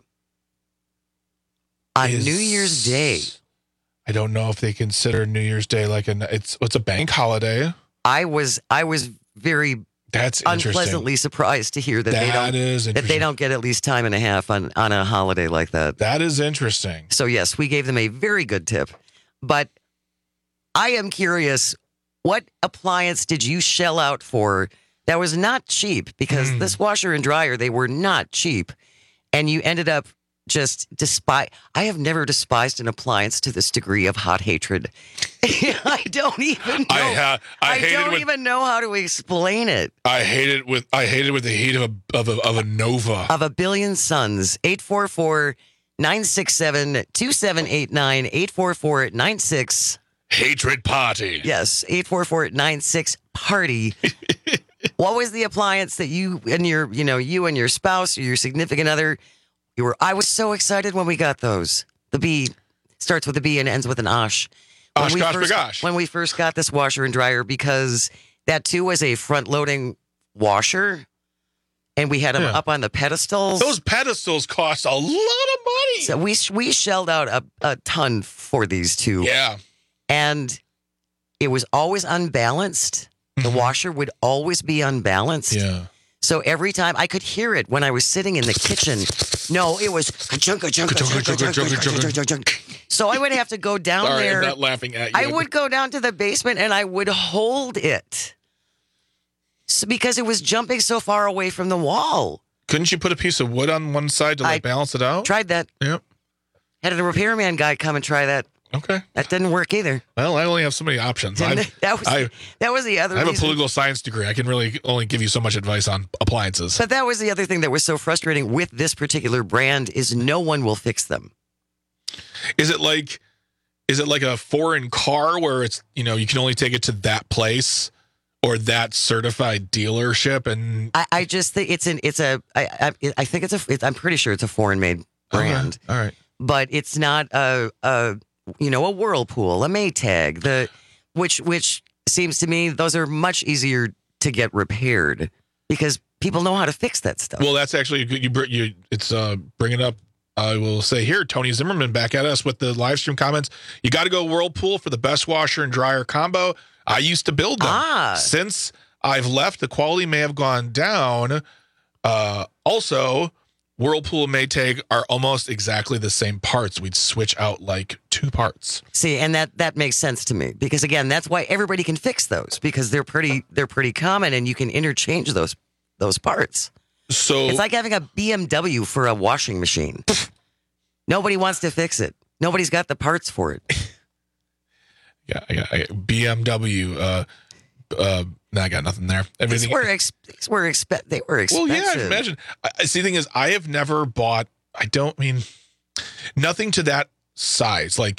on Is- New Year's Day. I don't know if they consider New Year's Day like an it's it's a bank holiday. I was I was very That's interesting. Unpleasantly surprised to hear that, That they don't is that they interesting. don't get at least time and a half on, on a holiday like that. That is interesting. So yes, we gave them a very good tip. But I am curious, what appliance did you shell out for that was not cheap? Because Mm. this washer and dryer, they were not cheap. And you ended up just despise. I have never despised an appliance to this degree of hot hatred. I don't even know. I, ha- I, I hate don't it with, even know how to explain it. I hate it with I hate it with the heat of a of a, of a Nova. Of a billion suns. eight four four, nine six seven, two seven eight nine. eight four four, nine six Hatred party. Yes, eight four four, nine six party. What was the appliance that you and your, you know, you and your spouse or your significant other, you were, I was so excited when we got those. The B starts with a B and ends with an Osh. When Osh, we gosh, first, bagosh. When we first got this washer and dryer, because that too was a front loading washer and we had them Yeah. up on the pedestals. Those pedestals cost a lot of money. So we, we shelled out a, a ton for these two. Yeah. And it was always unbalanced. The washer would always be unbalanced. Yeah. So every time I could hear it when I was sitting in the kitchen. No, it was ka-chunk, ka-chunk, ka-chunk, ka-chunk, ka-chunk, ka-chunk, ka-chunk. So I would have to go down Sorry, there. I'm not laughing at you. I would go down to the basement and I would hold it. So because it was jumping so far away from the wall. Couldn't you put a piece of wood on one side to like, I balance it out? Tried that. Yep. Had a repairman guy come and try that. Okay. That didn't work either. Well, I only have so many options. And I've- that was I, that was the other I have a reason. political science degree. I can really only give you so much advice on appliances. But that was the other thing that was so frustrating with this particular brand is no one will fix them. Is it like is it like a foreign car where it's, you know, you can only take it to that place or that certified dealership? And I, I just think it's an it's a I I, I think it's a it's, I'm pretty sure it's a foreign made brand. All right. All right. But it's not a a you know a Whirlpool, a Maytag, the which which seems to me those are much easier to get repaired because people know how to fix that stuff. Well, that's actually good. You, br- you it's uh, bringing up. I will say here, Tony Zimmerman back at us with the live stream comments. You got to go Whirlpool for the best washer and dryer combo. I used to build them. Ah. Since I've left, the quality may have gone down. Uh, also, Whirlpool and Maytag are almost exactly the same parts. We'd switch out like two parts. See, and that that makes sense to me because again, that's why everybody can fix those because they're pretty they're pretty common and you can interchange those those parts. So it's like having a B M W for a washing machine. Nobody wants to fix it. Nobody's got the parts for it. Yeah, yeah, I, B M W. Uh, uh, no, I got nothing there. These were ex- these were expe- they were expensive. Well, yeah, I imagine. I, see, the thing is, I have never bought. I don't mean nothing to that size, like,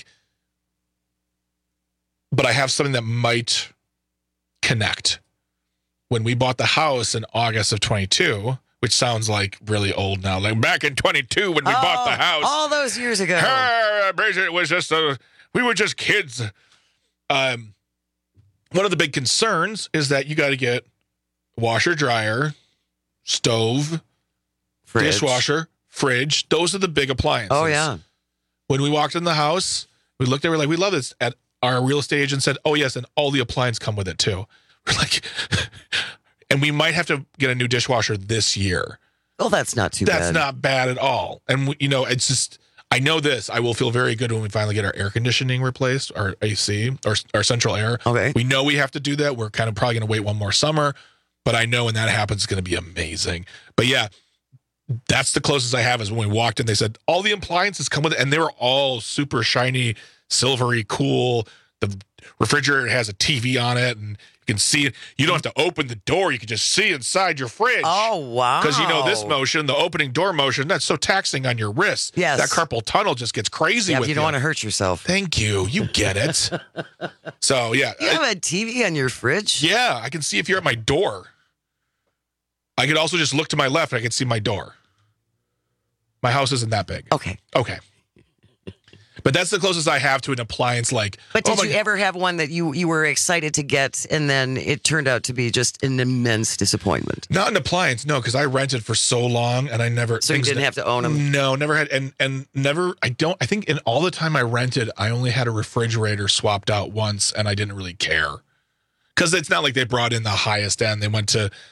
but I have something that might connect. When we bought the house in August of twenty-two, which sounds like really old now, like back in twenty-two when we oh, bought the house, all those years ago. Uh, it was just a, we were just kids. Um, one of the big concerns is that you got to get washer, dryer, stove, fridge. dishwasher, fridge. Those are the big appliances. Oh yeah. When we walked in the house, we looked at it, we're like, we love this. At our real estate agent said, oh yes, and all the appliances come with it too. We're like, and we might have to get a new dishwasher this year. Well, that's not too That's bad. not bad at all. And, you know, it's just, I know this. I will feel very good when we finally get our air conditioning replaced, our A C, or our central air. Okay. We know we have to do that. We're kind of probably going to wait one more summer. But I know when that happens, it's going to be amazing. But yeah, that's the closest I have is when we walked in, they said, all the appliances come with it. And they were all super shiny, silvery, cool. The refrigerator has a T V on it and you can see it. You don't have to open the door. You can just see inside your fridge. Oh, wow. Because you know this motion, the opening door motion, that's so taxing on your wrists. Yes. That carpal tunnel just gets crazy Yeah, with you don't want to hurt yourself. Thank you. You get it. So, yeah. You have a T V on your fridge? Yeah, I can see if you're at my door. I could also just look to my left and I can see my door. My house isn't that big. Okay. Okay. But that's the closest I have to an appliance like. But did oh you my- ever have one that you, you were excited to get and then it turned out to be just an immense disappointment? Not an appliance, no, because I rented for so long and I never. So you things didn't that- have to own them? No, never had, and and never. I don't. I think in all the time I rented, I only had a refrigerator swapped out once, and I didn't really care because it's not like they brought in the highest end. They went to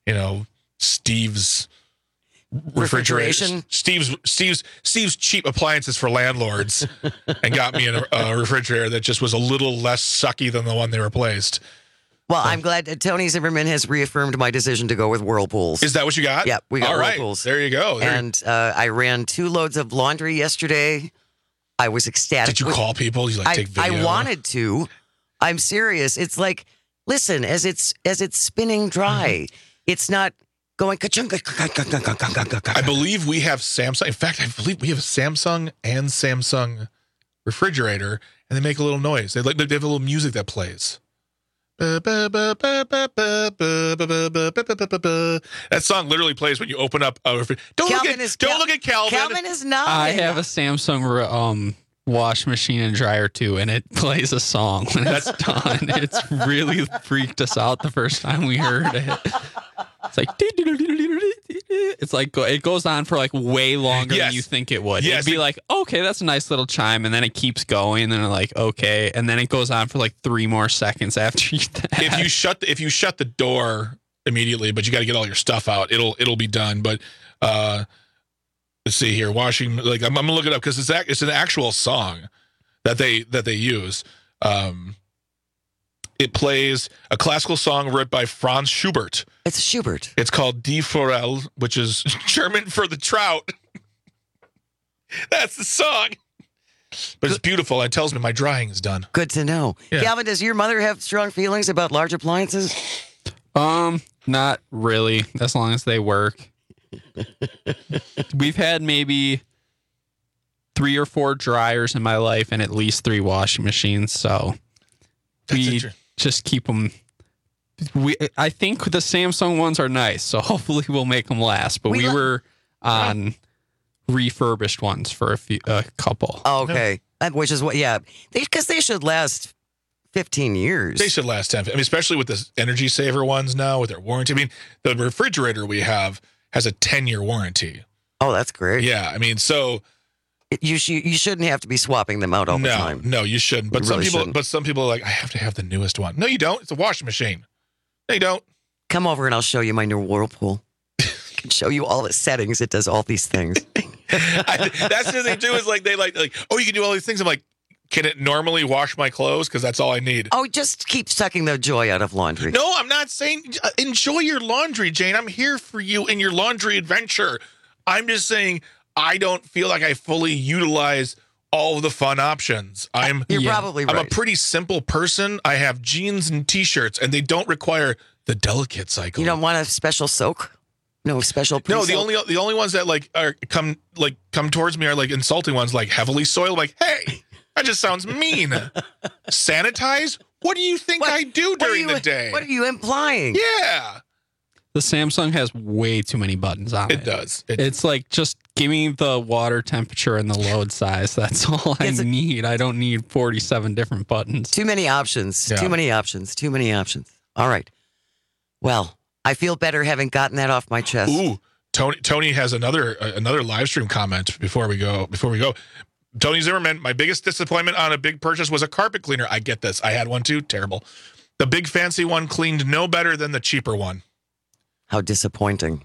you know, Steve's refrigeration, Steve's Steve's Steve's cheap appliances for landlords, and got me a, a refrigerator that just was a little less sucky than the one they replaced. Well, I'm glad that Tony Zimmerman has reaffirmed my decision to go with Whirlpools. Is that what you got? Yep, we got All right. Whirlpools. There you go. There and uh, I ran two loads of laundry yesterday. I was ecstatic. Did you call people? You like I, take video? I wanted to. I'm serious. It's like, listen, as it's as it's spinning dry, it's not going ka-chung. I believe we have Samsung. In fact, I believe we have a Samsung and Samsung refrigerator, and they make a little noise. They like they have a little music that plays. That song literally plays when you open up a refrigerator. Don't Calvin look at is don't Cal- look at Calvin. Calvin is not. I have a Samsung um wash machine and dryer too, and it plays a song when it's done. It's really freaked us out the first time we heard it. It's like it's like it goes on for like way longer Yes. than you think it would. Yes, It'd be it- like, okay, that's a nice little chime, and then it keeps going, and then like, okay, and then it goes on for like three more seconds after you. That. If you shut the, if you shut the door immediately, but you got to get all your stuff out, it'll it'll be done. But uh, let's see here, washing. Like I'm, I'm gonna look it up because it's ac- it's an actual song that they that they use. Um, it plays a classical song written by Franz Schubert. It's Schubert. It's called Die Forelle, which is German for the trout. That's the song. But it's beautiful. It tells me my drying is done. Good to know. Yeah. Calvin, does your mother have strong feelings about large appliances? Um, not really, as long as they work. We've had maybe three or four dryers in my life and at least three washing machines, so That's we inter- just keep them. We, I think the Samsung ones are nice, so hopefully we'll make them last. But We we, li- were on refurbished ones for a few, a couple. Oh, okay. Uh, Which is what, yeah. Because they, they should last fifteen years. They should last ten. I mean, especially with the energy saver ones now with their warranty. I mean, the refrigerator we have has a ten year warranty. Oh, that's great. Yeah, I mean, so You sh- you shouldn't have to be swapping them out all no, the time. no, you shouldn't. But You some really people, shouldn't. but some people are like, I have to have the newest one. No, you don't. It's a washing machine. No, you don't. Come over and I'll show you my new Whirlpool. I can show you all the settings. It does all these things. I, that's what they do. Is like they like like oh, you can do all these things. I'm like, can it normally wash my clothes? Because that's all I need. Oh, just keep sucking the joy out of laundry. No, I'm not saying uh, enjoy your laundry, Jane. I'm here for you in your laundry adventure. I'm just saying I don't feel like I fully utilize all of the fun options. I'm You're probably I'm right. a pretty simple person. I have jeans and t-shirts, and they don't require the delicate cycle. You don't want a special soak? No special no, pre-soak? the only the only ones that like are come like come towards me are like insulting ones, like heavily soiled. Like, hey, that just sounds mean. Sanitize? What do you think I do What are during you- the day? What are you implying? Yeah. The Samsung has way too many buttons on it. It does. It- it's like just give me the water temperature and the load size. That's all I It's a- need. I don't need forty-seven different buttons. Too many options. Yeah. Too many options. Too many options. All right. Well, I feel better having gotten that off my chest. Ooh, Tony Tony has another uh, another live stream comment before we go. Before we go, Tony Zimmerman, my biggest disappointment on a big purchase was a carpet cleaner. I get this. I had one too. Terrible. The big fancy one cleaned no better than the cheaper one. How disappointing.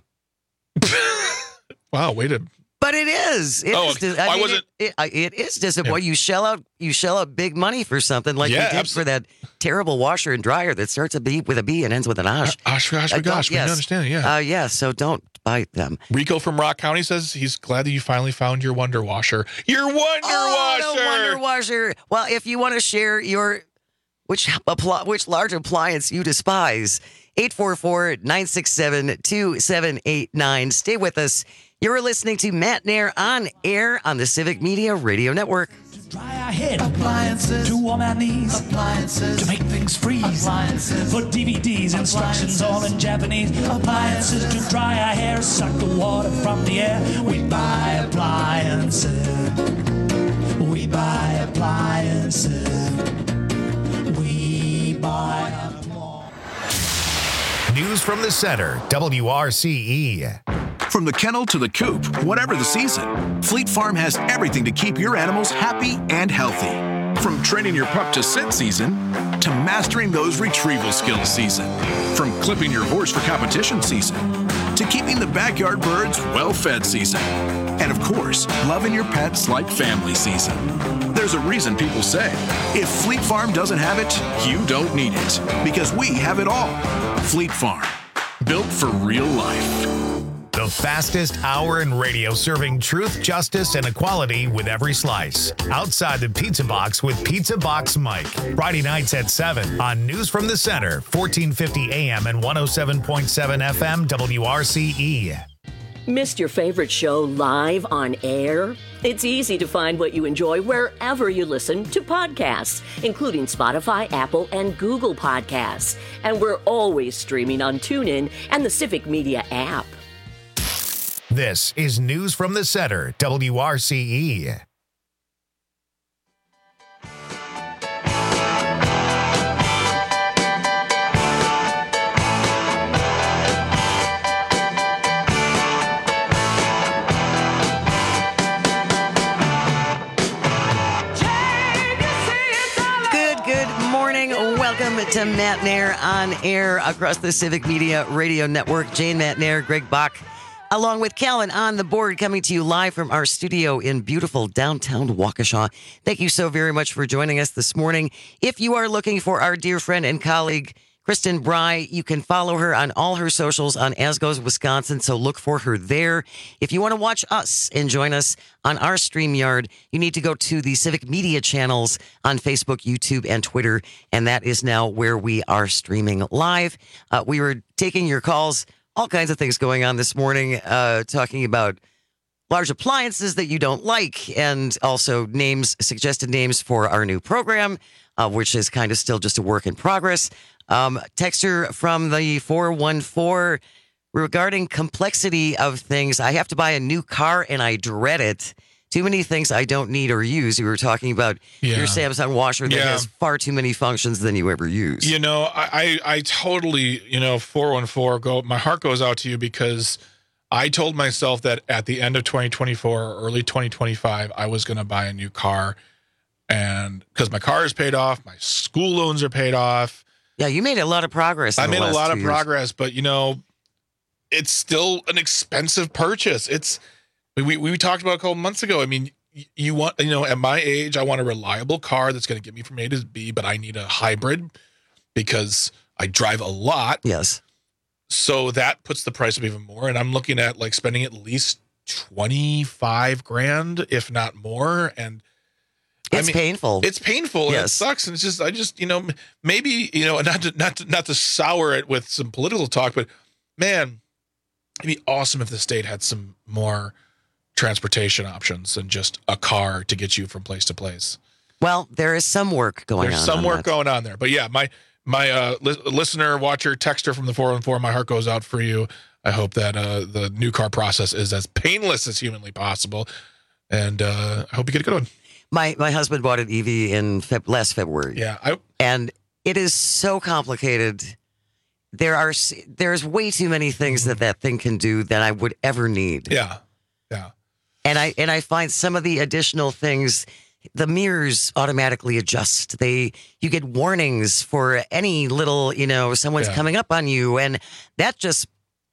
Wow, way to. But it is. It Oh, is dis- why mean, was it- It, it, it is disappointing. You shell out. You shell out big money for something like Yeah, you did abso- for that terrible washer and dryer that starts a B with a B and ends with an osh. Osh, gosh, Uh, my gosh, don't- we understand. Yeah. Uh, yeah. So don't buy them. Rico from Rock County says he's glad that you finally found your Wonder Washer. Your Wonder Oh, Washer. the Wonder Washer. Well, if you want to share your which appli- which large appliance you despise, eight four four, nine six seven, two seven eight nine. Stay with us. You're listening to Matt Nair on air on the Civic Media Radio Network. Dry our head, appliances. To warm our knees, appliances. To make things freeze, appliances. Put D V Ds, instructions all in Japanese, appliances. To dry our hair, suck the water from the air. We buy appliances. We buy appliances. We buy News from the center, W R C E. From the kennel to the coop, whatever the season, Fleet Farm has everything to keep your animals happy and healthy. From training your pup to sit season to mastering those retrieval skills season. From clipping your horse for competition season to keeping the backyard birds well-fed season. And of course, loving your pets like family season. There's a reason people say, if Fleet Farm doesn't have it, you don't need it. Because we have it all. Fleet Farm, built for real life. The fastest hour in radio, serving truth, justice, and equality with every slice. Outside the Pizza Box with Pizza Box Mike. Friday nights at seven on News from the Center, fourteen fifty A M and one oh seven point seven F M W R C E. Missed your favorite show live on air? It's easy to find what you enjoy wherever you listen to podcasts, including Spotify, Apple, and Google Podcasts. And we're always streaming on TuneIn and the Civic Media app. This is News from the Center, W R C E. Good, good morning. Welcome to Matt Nair on air across the Civic Media Radio Network. Jane Matt Nair, Greg Bach, along with Calvin on the board, coming to you live from our studio in beautiful downtown Waukesha. Thank you so very much for joining us this morning. If you are looking for our dear friend and colleague, Kristen Bry, you can follow her on all her socials on As Goes Wisconsin, so look for her there. If you want to watch us and join us on our StreamYard, you need to go to the Civic Media channels on Facebook, YouTube, and Twitter, and that is now where we are streaming live. Uh, we were taking your calls. All kinds of things going on this morning, uh, talking about large appliances that you don't like, and also names, suggested names for our new program, uh, which is kind of still just a work in progress. Um, texter from the four one four regarding complexity of things. I have to buy a new car and I dread it. Too many things I don't need or use. You were talking about Yeah. your Samsung washer that Yeah. has far too many functions than you ever use. You know, I, I, I totally, you know, four one four, go, my heart goes out to you, because I told myself that at the end of twenty twenty-four or early twenty twenty-five, I was going to buy a new car. And because my car is paid off, my school loans are paid off. Yeah, you made a lot of progress. in I the made a last lot two of years. progress, but, you know, it's still an expensive purchase. It's, we, we talked about a couple months ago. I mean, you want, you know, at my age, I want a reliable car that's going to get me from A to B, but I need a hybrid because I drive a lot. Yes. So that puts the price up even more. And I'm looking at like spending at least twenty-five grand, if not more. And it's I mean, painful. It's painful. Yes. And it sucks. And it's just, I just, you know, maybe, you know, not to, not to, not to sour it with some political talk, but man, it'd be awesome if the state had some more transportation options than just a car to get you from place to place. Well, there is some work going There's on. There's some on work that. going on there. But yeah, my my uh, li- listener, watcher, texter from the four one four, my heart goes out for you. I hope that uh, the new car process is as painless as humanly possible. And uh, I hope you get a good one. My my husband bought an E V in Feb- last February. Yeah. I, and it is so complicated. There are there's way too many things mm-hmm. that that thing can do that I would ever need. Yeah. Yeah. And I and I find some of the additional things, the mirrors automatically adjust. They you get warnings for any little, you know, someone's Yeah. coming up on you, and that just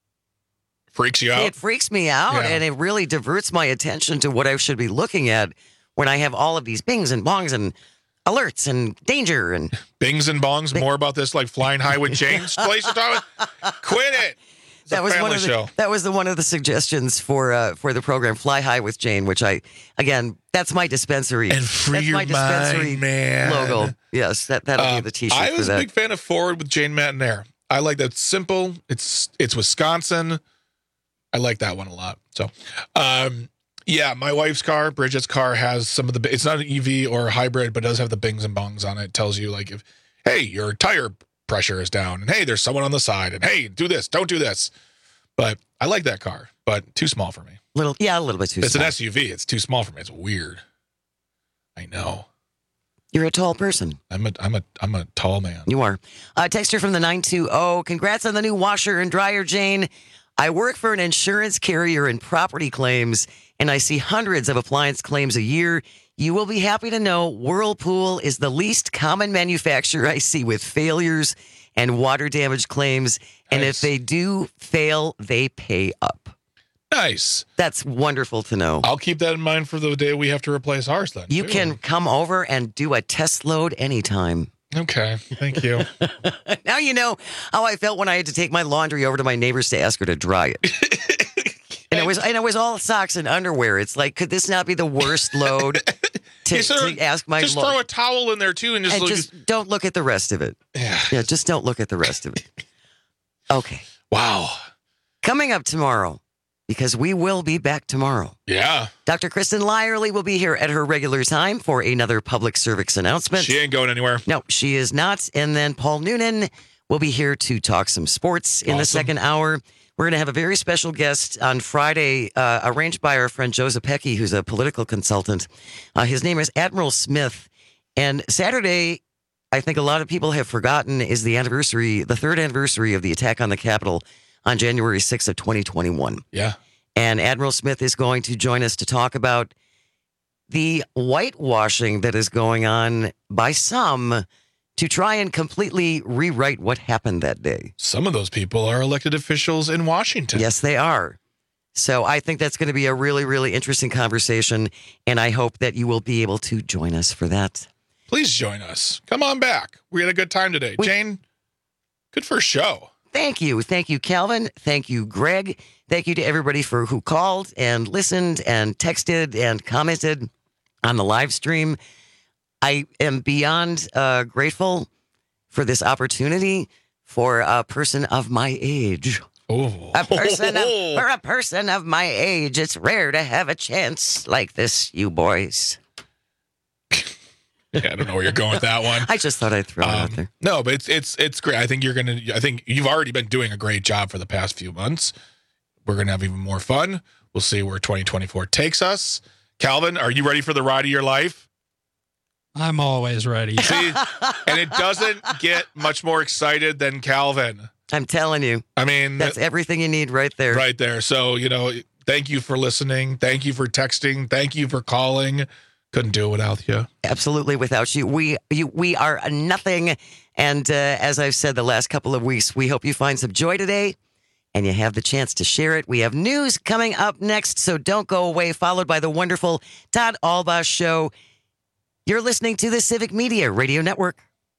freaks you out. It freaks me out, Yeah. and it really diverts my attention to what I should be looking at when I have all of these bings and bongs and alerts and danger and bings and bongs. More about this, like Flying High with James. Place you're talking about. Quit it. It's that a was family one of the, show. that was the one of the suggestions for uh, for the program Fly High with Jane, which I again that's my dispensary and free that's your my dispensary mind, man. logo. Yes, that that'll Um, be the T-shirt I for was that. a big fan of Forward with Jane Matt Nair. I like that. It's simple. It's it's Wisconsin. I like that one a lot. So, um, yeah, my wife's car, Bridget's car, has some of the. It's not an E V or a hybrid, but it does have the bings and bongs on it. It tells you like if, hey, your tire pressure is down, and hey, there's someone on the side, and hey, do this, don't do this. But I like that car, but too small for me. Little, yeah, a little bit too. It's small. an S U V. It's too small for me. It's weird. I know. You're a tall person. I'm a I'm a I'm a tall man. You are. Uh, texter from the nine two zero. Congrats on the new washer and dryer, Jane. I work for an insurance carrier in property claims, and I see hundreds of appliance claims a year. You will be happy to know Whirlpool is the least common manufacturer I see with failures and water damage claims. And Nice. if they do fail, they pay up. Nice. That's wonderful to know. I'll keep that in mind for the day we have to replace ours then. You too. can come over and do a test load anytime. Okay. Thank you. Now you know how I felt when I had to take my laundry over to my neighbor's to ask her to dry it. and it was and it was all socks and underwear. It's like, could this not be the worst load to, Yes, sir. to ask my Just lo- throw a towel in there too and just and look. just don't look at the rest of it. Yeah. Yeah, just don't look at the rest of it. Okay. Wow. Coming up tomorrow, because we will be back tomorrow. Yeah. Doctor Kristen Lyerly will be here at her regular time for another public service announcement. She ain't going anywhere. No, she is not. And then Paul Noonan will be here to talk some sports in the Awesome. second hour. We're going to have a very special guest on Friday, uh, arranged by our friend Joe Zapecki, who's a political consultant. Uh, his name is Admiral Smith. And Saturday, I think a lot of people have forgotten, is the anniversary, the third anniversary of the attack on the Capitol on January sixth of twenty twenty-one. Yeah. And Admiral Smith is going to join us to talk about the whitewashing that is going on by some to try and completely rewrite what happened that day. Some of those people are elected officials in Washington. Yes, they are. So I think that's going to be a really, really interesting conversation, and I hope that you will be able to join us for that. Please join us. Come on back. We had a good time today. We- Jane, good first show. Thank you. Thank you, Calvin. Thank you, Greg. Thank you to everybody for who called and listened and texted and commented on the live stream. I am beyond uh, grateful for this opportunity for a person of my age. Oh. A person of, for a person of my age, it's rare to have a chance like this, you boys. Yeah, I don't know where you're going with that one. I just thought I'd throw it out Um, there. No, but it's it's it's great. I think you're gonna. I think you've already been doing a great job for the past few months. We're gonna have even more fun. We'll see where twenty twenty-four takes us. Calvin, are you ready for the ride of your life? I'm always ready. See, and it doesn't get much more excited than Calvin. I'm telling you. I mean, That's everything you need right there. right there. So you know, thank you for listening. Thank you for texting. Thank you for calling. Couldn't do it without you. Absolutely, without you, we you, we are nothing. And uh, as I've said the last couple of weeks, we hope you find some joy today, and you have the chance to share it. We have news coming up next, so don't go away. Followed by the wonderful Todd Alba Show. You're listening to the Civic Media Radio Network.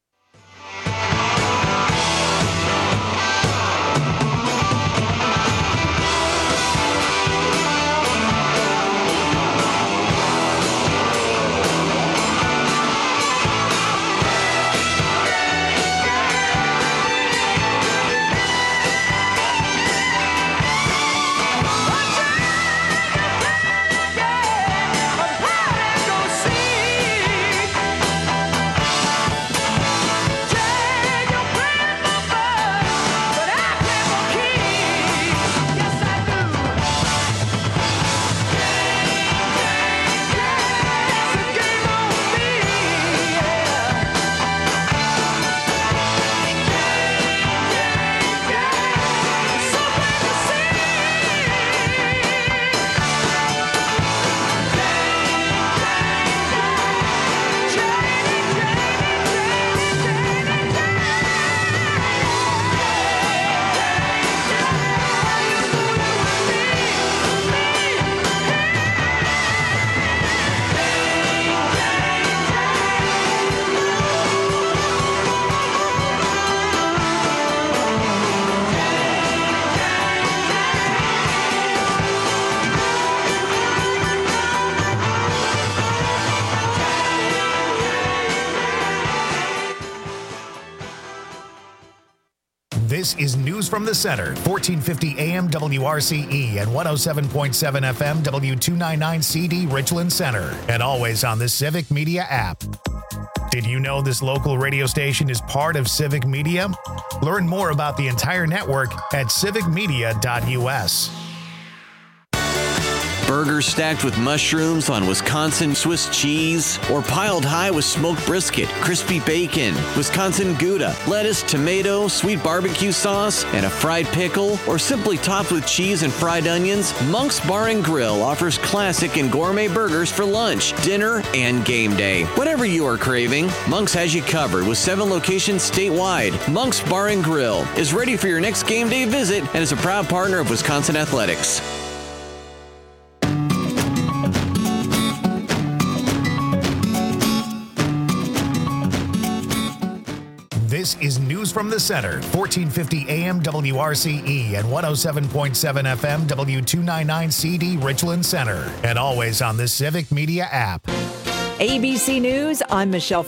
This is News from the Center, fourteen fifty A M W R C E and one oh seven point seven F M W two ninety-nine C D Richland Center, and always on the Civic Media app. Did you know this local radio station is part of Civic Media? Learn more about the entire network at civic media dot U S. Burgers stacked with mushrooms on Wisconsin Swiss cheese, or piled high with smoked brisket, crispy bacon, Wisconsin Gouda, lettuce, tomato, sweet barbecue sauce, and a fried pickle, or simply topped with cheese and fried onions, Monk's Bar and Grill offers classic and gourmet burgers for lunch, dinner, and game day. Whatever you are craving, Monk's has you covered with seven locations statewide. Monk's Bar and Grill is ready for your next game day visit and is a proud partner of Wisconsin Athletics. This is News from the Center, fourteen fifty A M W R C E and one oh seven point seven F M W two ninety-nine C D Richland Center, and always on the Civic Media app. A B C News, I'm Michelle